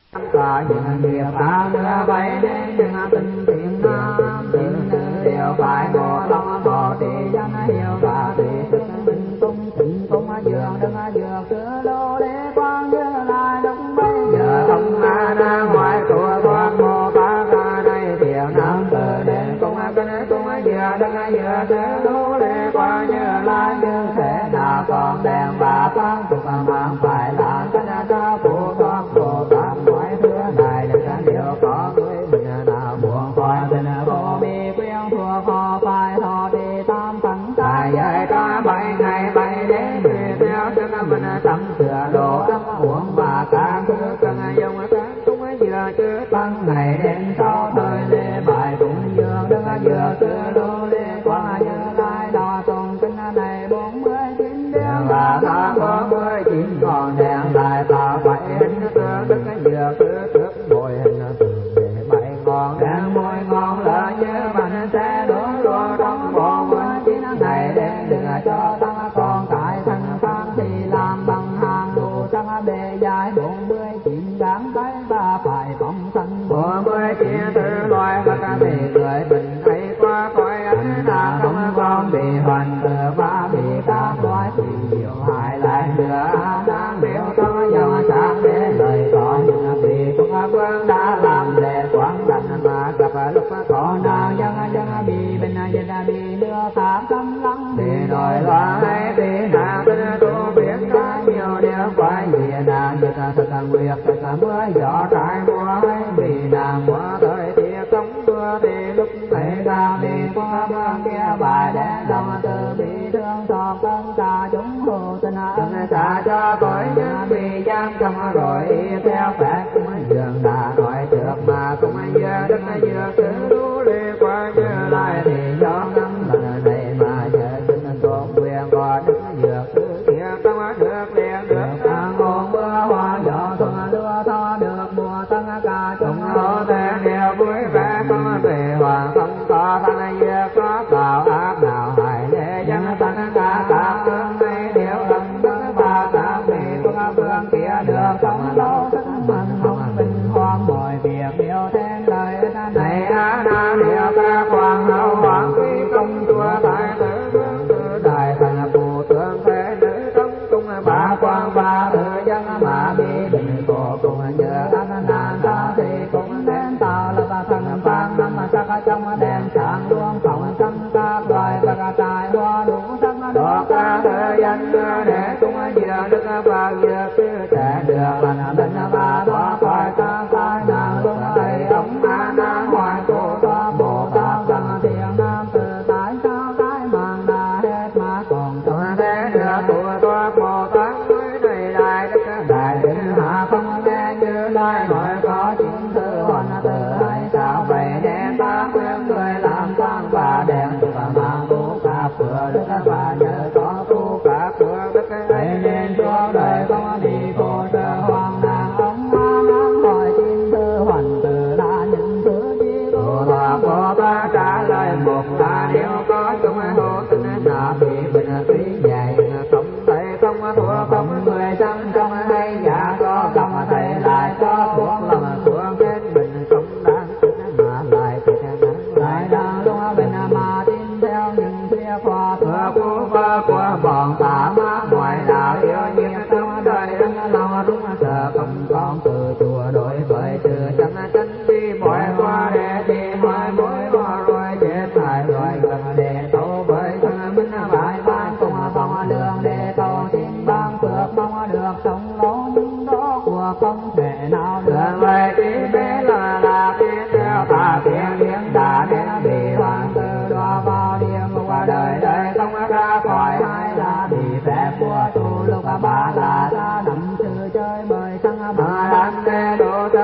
cả những nghiệp ta đưa bay đến những tình thiện nam tình đều phải một lòng một đi dân hiểu và tùy sức mình tung tình tung dường đừng dường cửa lô để quang như lai lúc bây giờ ông a na ngoài của con mô ba ca đây thiện nam từ đến cung kinh cung dừa đừng dừa cửa lô để quang như lai như thế nào còn đèn và quang tục mang phải là cái cha phụ con bồ tát nói thứ này được cái điều có người mình nào buồn coi tình vô bi quyên thuộc họ phải thọ đi tam thắng tài dạy ta bảy ngày bảy đến tùy theo cho mình tâm sửa độ tâm uống và các thứ cần dùng các cũng vừa chứ tăng ngày đến sau thời lễ bài cũng vừa đừng vừa cứ lô lễ qua như lai đo tôn kinh này bốn mươi chín đêm và tám bốn mươi chín còn đèn lại ta bảy hình tương đức vừa cứ trước mỗi hình tượng để bảy con đèn mỗi ngon là như mình sẽ đổ đổ trong bốn mươi chín ngày đến đừng cho tăng con tại thân pháp thì làm bằng hàng đủ tăng bề dài bốn mươi chín đáng thấy ta phải phóng sanh bốn mươi chín thứ loài và các vị người bình thấy qua khỏi ánh là không con bị hoành tử và bị các loài thì nhiều hại lại nữa đang biểu có dòng sáng để lời có những vị cũng quân đã làm lệ quán đành mà gặp lúc có nào dân dân bị bên dân bị đưa ta tâm lắng để đòi loa hay bị nạn bên tu biết có nhiều điều phải vì nạn như ta thật nguyện thật mưa gió trái mùa hay vì nạn mùa thời tiết không mưa thì lúc này ta bị qua bên kia bài để lòng từ bị thương cho con ta chúng hồ tình ân xa cho cõi nhân bị giam trong rồi theo phép cũng dường đã nói trước mà cũng giờ đất giờ cứ đủ lê qua như lại thì cho năm lần này mà giờ xin tôn quyền có đức dược cứ kia tâm được liền được ngôn mưa hoa gió thuận lúa tho được mùa tăng ca chúng hô thế đều vui vẻ có về hoàng không có thằng dược có tạo áp nào hại để dân tăng ca các phương này đều lần bước ba ta về phương phương kia được không lâu thức mình không bình hoang mọi việc đều thêm lời này á na điều ca hoàng hậu hoàng quý công chúa tại tử vương tử đại thần phù tướng thế nữ trong cung ba quan ba tự dân mà bị bình cổ cùng nhờ anh nạn ta thì cũng đến tạo là ta thần phan năm sắc trong đèn sáng luông phòng tâm các loài và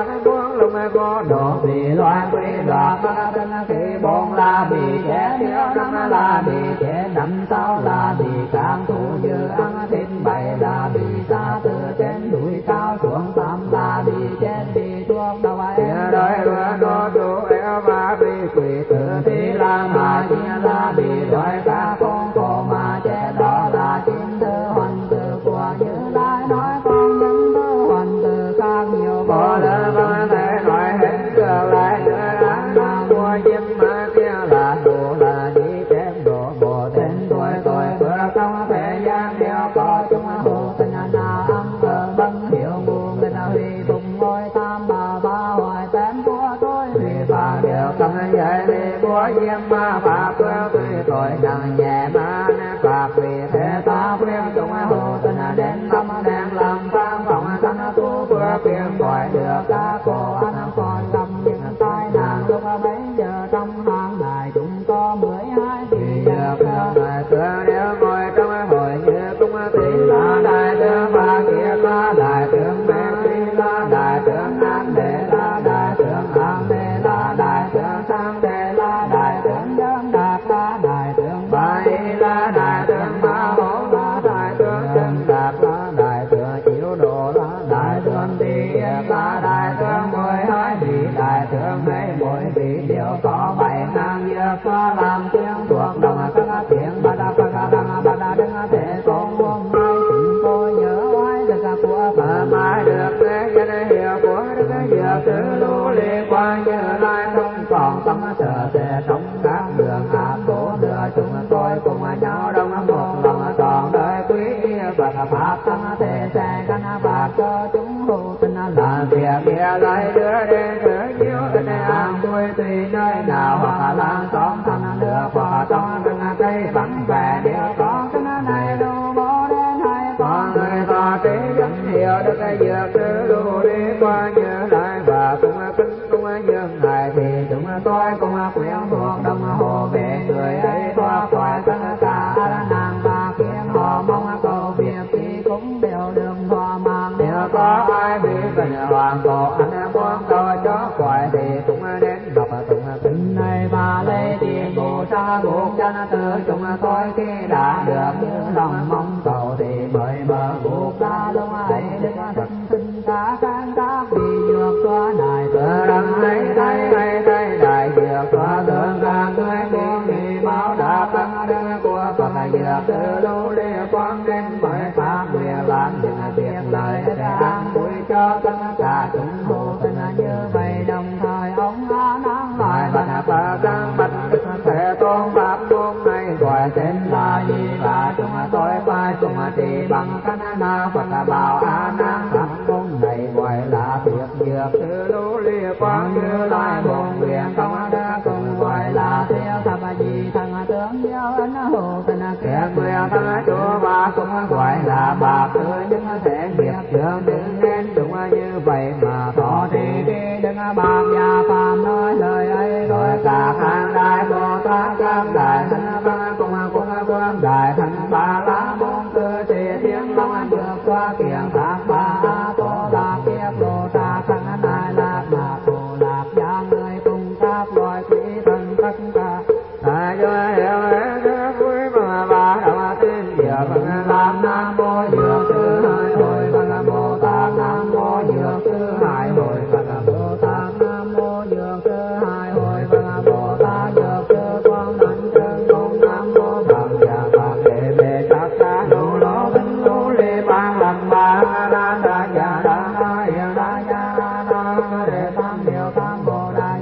các cuốn lung có độ bị loạn quy loạn các thân khi bốn là bị trẻ thiếu năm là bị trẻ năm sáu là bị càng thủ dư ăn thịt bảy là bị xa từ trên núi cao xuống tám là bị chết bị thuốc đầu ai đời vừa nó chủ eo và bị quỷ tử thì là mà chia là bị đói cả con cổ mà chết đó là chính thư hoàn tử của Như Lai nói con những thư hoàn tử khác nhiều có lỡ không thể nói hết trở lại nữa đáng nam mua chim mà kia là đủ là đi chém đổ bộ tên tuổi tôi vừa không thể gian đeo có chúng hồ tình nào ăn cờ băng hiệu ngu người nào huy tùng ngôi tam bà ba hoài tên của tôi vì bà đều không dạy vì của diêm ma pháp của tôi tội nặng nhẹ mà nên phạt vì thế ta khuyên chúng hồ tình đến tâm đen làm vang vọng thân tu vừa khuyên gọi được các cô anh còn gặp những tai nạn lúc bấy giờ trong hàng đại chúng có mười hai thì giờ đại tướng nếu ngồi trong hội như cũng tỷ là đại tướng và kia là đại tướng mẹ khi là đại tướng an đệ là đại tướng an đệ là đại tướng sang đệ là đại tướng đơn đạt là đại tướng bảy là đại tướng ma hổ là đại tướng chân đạt là đại tướng chịu độ là đại tướng địa là đại tướng mười hai vị đại tướng mấy mỗi vị đều có bảy ngang dược có làm tiếng thuộc đồng các tiếng ba đa ba đa ba đa đứng thể con hôm nay chúng tôi nhớ ai được của bà mai được nghe dân hiệu của đức dược từ lưu liên quan Như Lai không còn tâm sợ sẽ sống các đường ác khổ đưa chúng tôi cùng nhau đông một lòng còn đời quý Phật pháp tăng thể sẽ căn bạc cho chúng hữu tình là việc kia lại đưa đến thứ nhiêu tình an vui tùy nơi nào hoặc lan xóm thành nước hoặc trong rừng cây vắng vẻ nếu có cái này đâu bỏ đến hay có người tỏ trí danh hiệu đức dược sư lưu đi qua Như Lai và cũng kính cũng dương ngài thì chúng tôi cũng quyến thuộc đồng hồ về người ấy thoát khỏi tất cả nàng và khiến họ mong cầu việc thì cũng đều được thỏa mãn nếu có ai bị bệnh hoàng cổ anh muốn cầu cho khỏi thì cũng đến đọc tụng kinh này và lấy tiền bồ sa buộc chân từ chúng tôi khi đã được như lòng mong cầu thì bởi bờ buộc ta lúc ấy đức thật sinh cả can các vị dược có đại tự đăng thấy thấy thấy thấy đại dược có tượng các người con bị báo đáp tăng đưa của Phật dược từ lưu liên quan đến bởi pháp quyền làm những việc lời để an vui cho tất cả chúng hữu tình như vậy đồng thời ông a nan lại bạch Phật tăng bạch đức thể tôn pháp môn này gọi tên là gì và chúng tôi phải cùng trì bằng cách nào Phật bảo a nan pháp môn này gọi là việc dược từ lưu liên quan Như Lai bổn nguyện công đức cùng gọi là theo thập di thần tướng giáo ấn hữu tình kẻ nguyện thân chúa và cũng gọi là bạc tư những thể nghiệp trường đừng nên đúng như vậy mà thọ trì đi đừng bạc gia phàm nói lời ấy rồi cả hàng đại bồ tát các đại thanh văn cùng cùng quân đại thanh ba la môn tư trì thiên long vượt qua kiền thác ba tổ lạc kiếp đồ trà thân đại lạc mà tổ lạc gia người cùng các loài quý thần tất cả đại do hiểu hết vui mà ba đồng tin dược nam nam mô dược sư hai hồi Phật Bồ Tát nam mô dược sư hai hồi Phật Bồ Tát nam mô dược sư hai hồi Phật Bồ Tát dược sư quang đảnh chân cung nam mô Phật và Phật đệ bề tất cả đủ lỗ binh lũ lì ban lần ba đa đa đa đa đa đa đa đa đa để tam điều tam bồ đại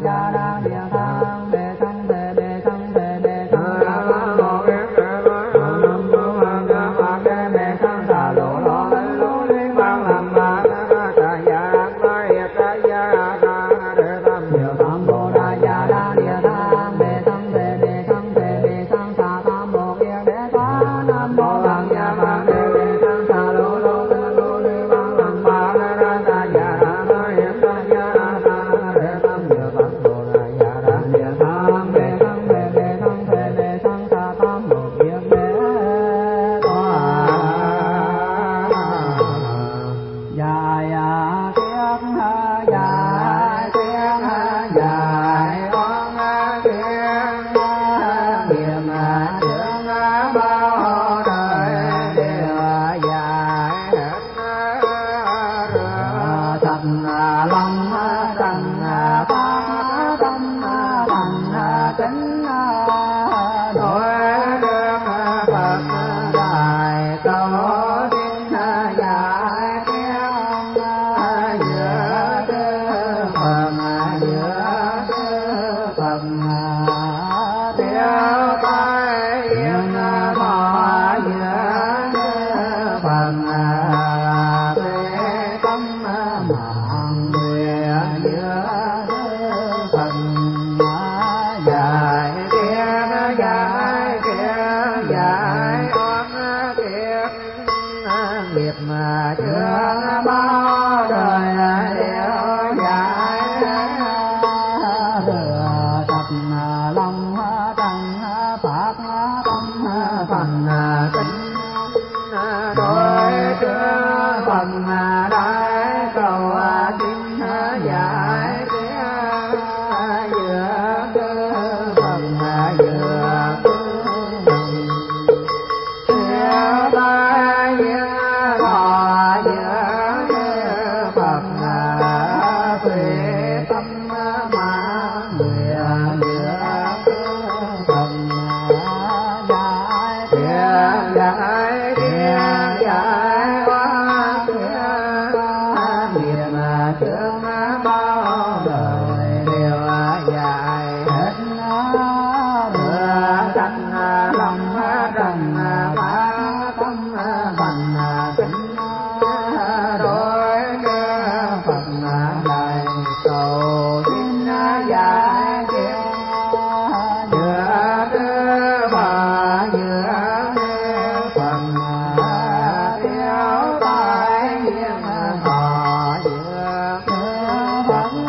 cầu xin giải kiến giữa tư bà giữa phần thiếu tai nhiên họ giữa vẫn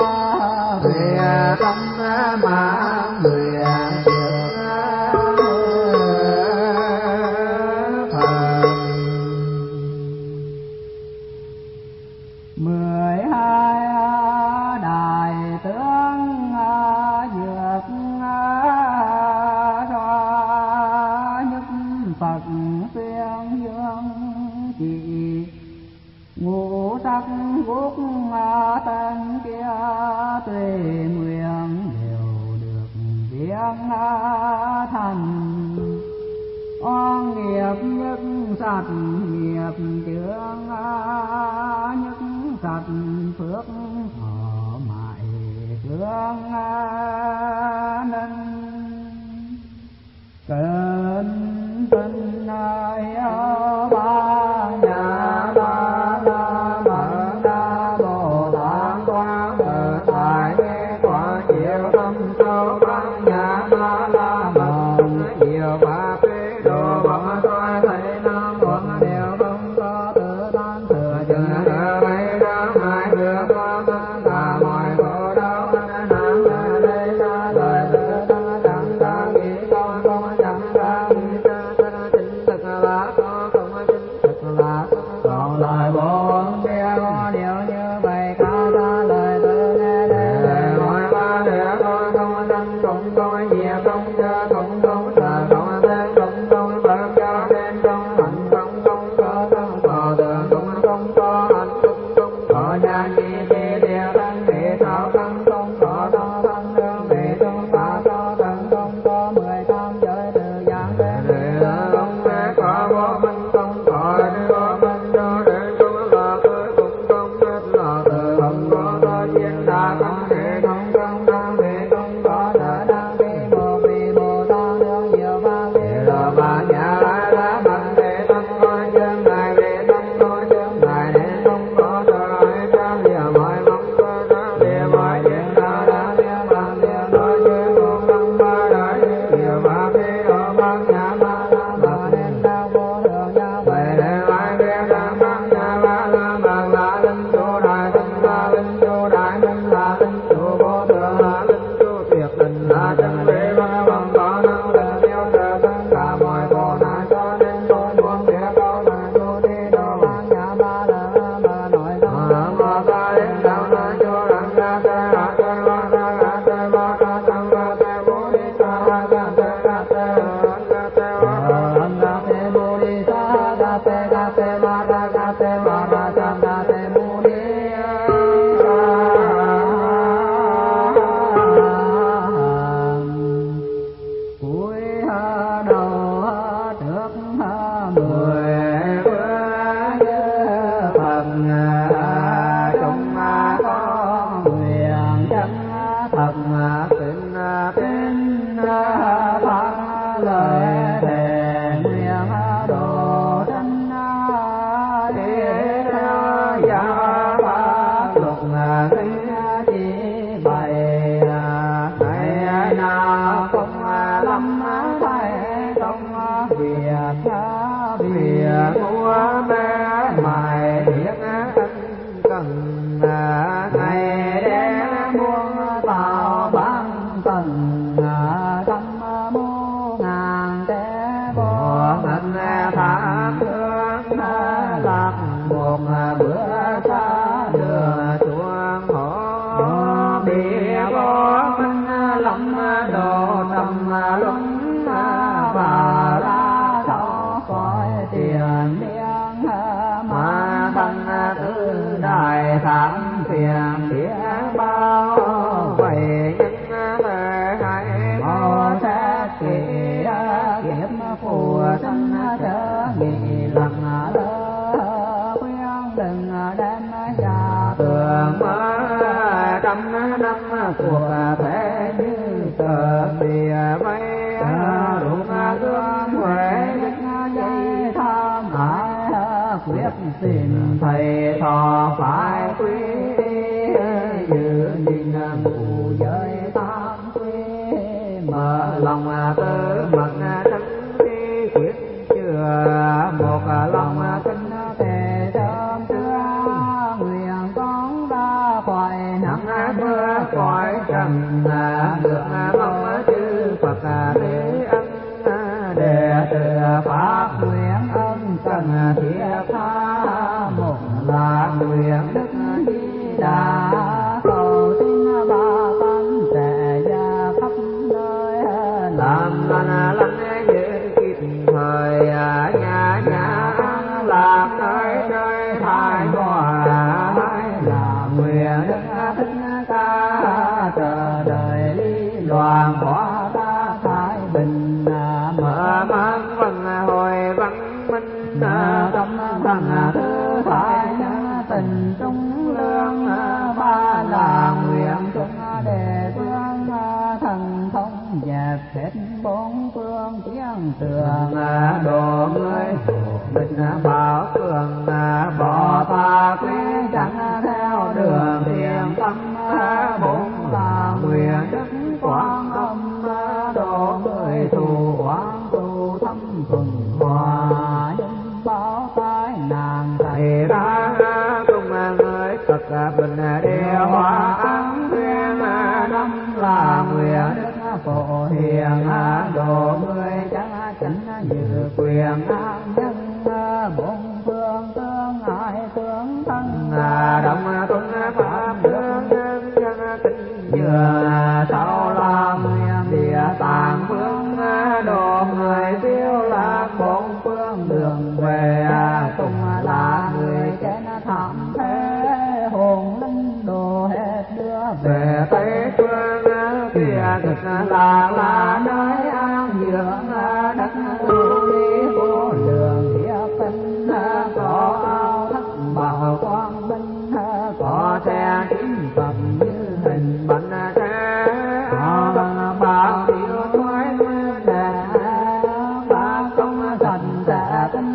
về tâm mạng người quốc tên kia tùy nguyện đều được tiếng thành oan nghiệp nhất sạch nghiệp chướng nhất sạch phước thọ mại tương nên kính tin ai ba nhà ba xin thầy thọ phải quý dự xin phù giới tam quy mở lòng tư mật thân thi quyết chưa một lòng kinh thể sớm trưa nguyện con ra khỏi nắng mưa khỏi trần được mong chư Phật thế ân đệ tử pháp nguyện ân cần thiết tha một là nguyện đức Di Đà cầu xin ba tánh trẻ gia khắp nơi làm lành lành dễ kịp thời nhà nhà lạc nơi trời thái hòa là nguyện đức thích ca chờ đời lý loạn hóa ta thái bình mở mang văn hồi văn minh tâm bằng thứ phải tình trung lương ba là nguyện chung đề phương thần thông dẹp hết bốn phương tiếng tường độ người bình bảo cường bỏ tà quý chẳng theo đường thiền tâm bốn là nguyện đức quang âm độ người thù oán tu thâm thuần hòa nhân báo tai nạn thầy ra cùng người Phật bình điều hòa an duyên năm là nguyện đức phổ hiền độ người chẳng chánh như quyền an nhân bốn phương tương ai tương thân đồng tuân pháp đương nhân nhân tình dừa sau là nguyện địa tạng phương độ người siêu lạc bốn phương đường về cùng là người kẻ thảm thế hồn linh đồ hết đưa về tây phương kia cực là là nơi an dưỡng đất tu đi vô lượng địa tinh có ao thất bảo quang minh có xe kim phẩm như hình bánh thế có bằng bao điều thoái nguyên đề ba công thành sẽ tinh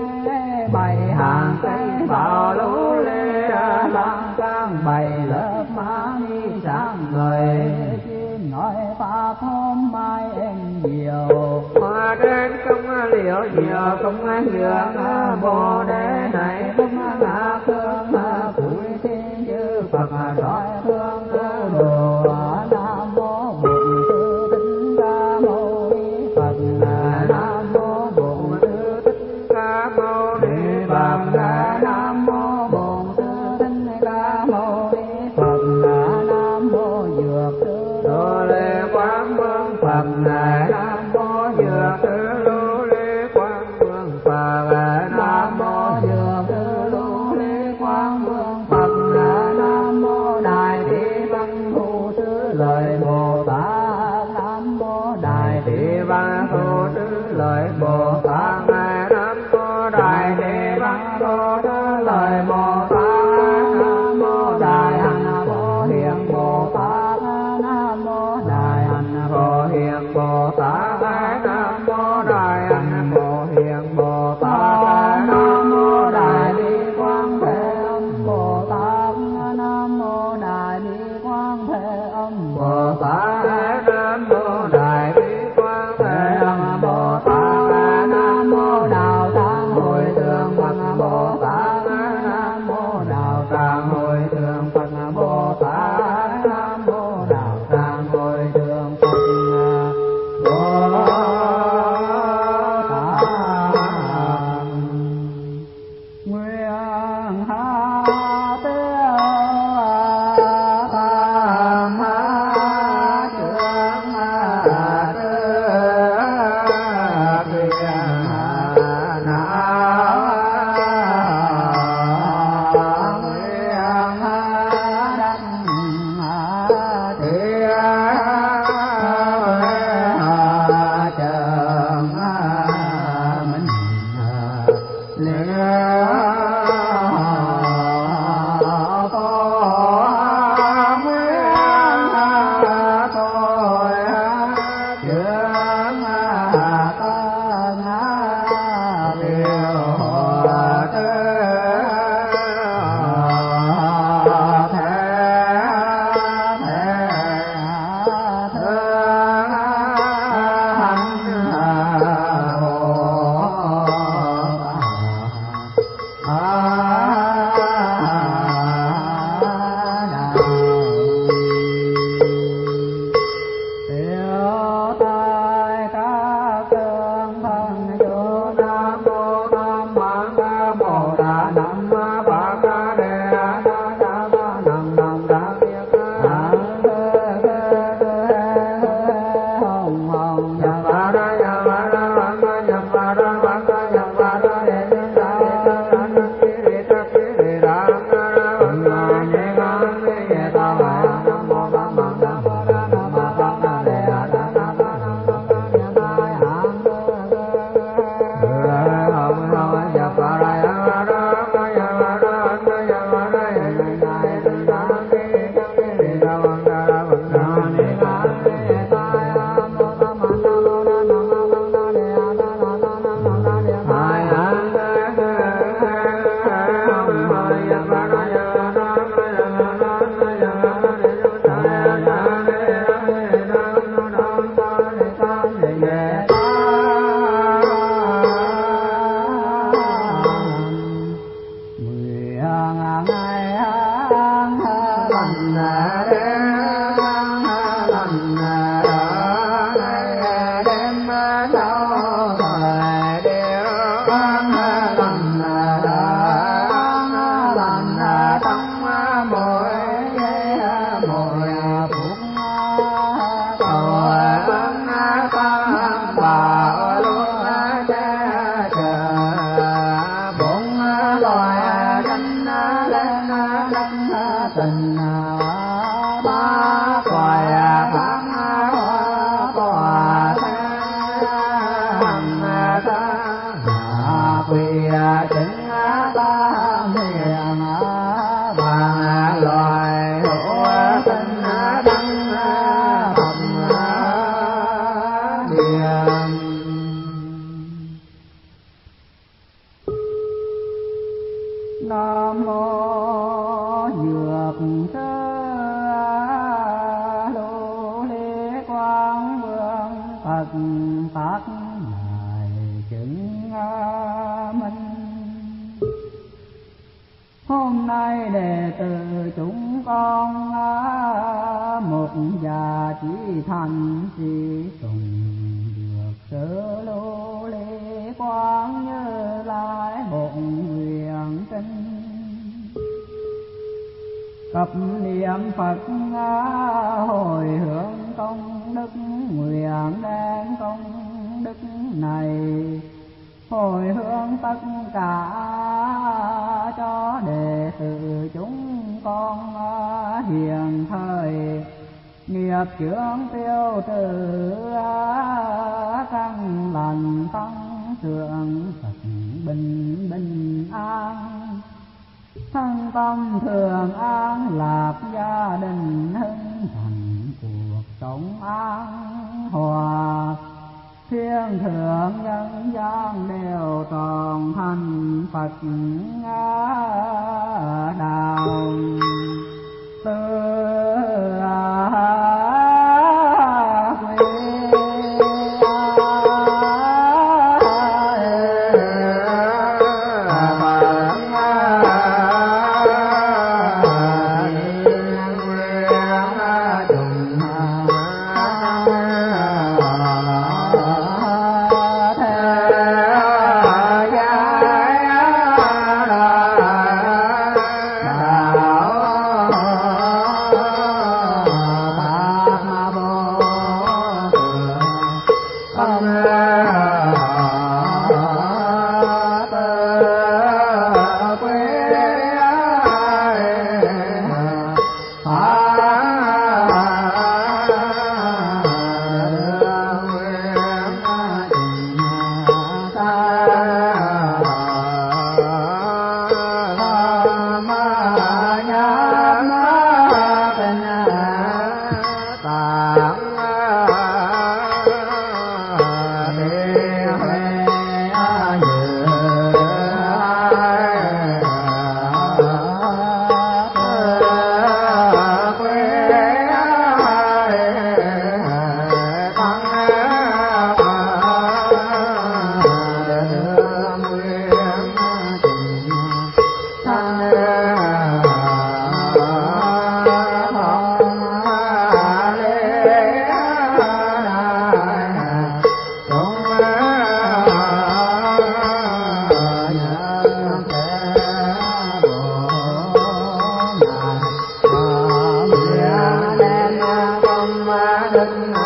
vi bày hàng cây bảo lũ lê lang cang bày lớp má ni sáng người chim nói pháp hôm mai em nhiều hoa đến không liễu nhiều không dường bồ đề này không ngã thương cuối thiên chư Phật đói thương đồ nam mô bổn sư thích ca mâu ni Phật nam mô bổn sư thích ca mâu ni Phật nam mô bổn sư thích ca mâu ni Phật nam mô dược sư đô lê quán vương Phật nam mô dược sư đô lê quán vương Phật nam mô dược sư đô lê quán vương Phật nam mô đại bi văn thù sư lợi Bồ Tát nam mô đại bi văn thù sư lợi Bồ Tát nam mô đại bi văn thù sư lợi Bồ Tát nam mô đại hạnh phổ hiền Bồ Tát nam mô đại hạnh phổ hiền Bồ Tát nam mô đại hạnh phổ hiền Bồ Tát nam mô đại bi quang thế âm Bồ Tát nam mô đại bi quang thế âm Bồ Tát nam mô đại bi quang thế âm Bồ Tát nam mô đạo tràng hồi thượng Phật Bồ Tát nam mô đạo tràng hồi thượng Phật Bồ Tát nam mô đạo tràng hồi thượng Phật Bồ Tát nguyện hạ tiêu tam hạ nay đệ tử chúng con một già chỉ thành chỉ tùng được sự lưu ly quang Như Lai bổn nguyện kinh cập niệm Phật hồi hướng công đức nguyện đem công đức này hồi hướng tất cả cho đệ tử chúng con hiện thời nghiệp chướng tiêu trừ căn lành tăng trưởng Phật bình bình an thân tâm thường an lạc gia đình hưng thành cuộc sống an hòa thiên thượng nhân gian đều tròn thành Phật đạo từ Hãy subscribe cho kênh Ghiền Mì Gõ để không bỏ lỡ những video hấp dẫn.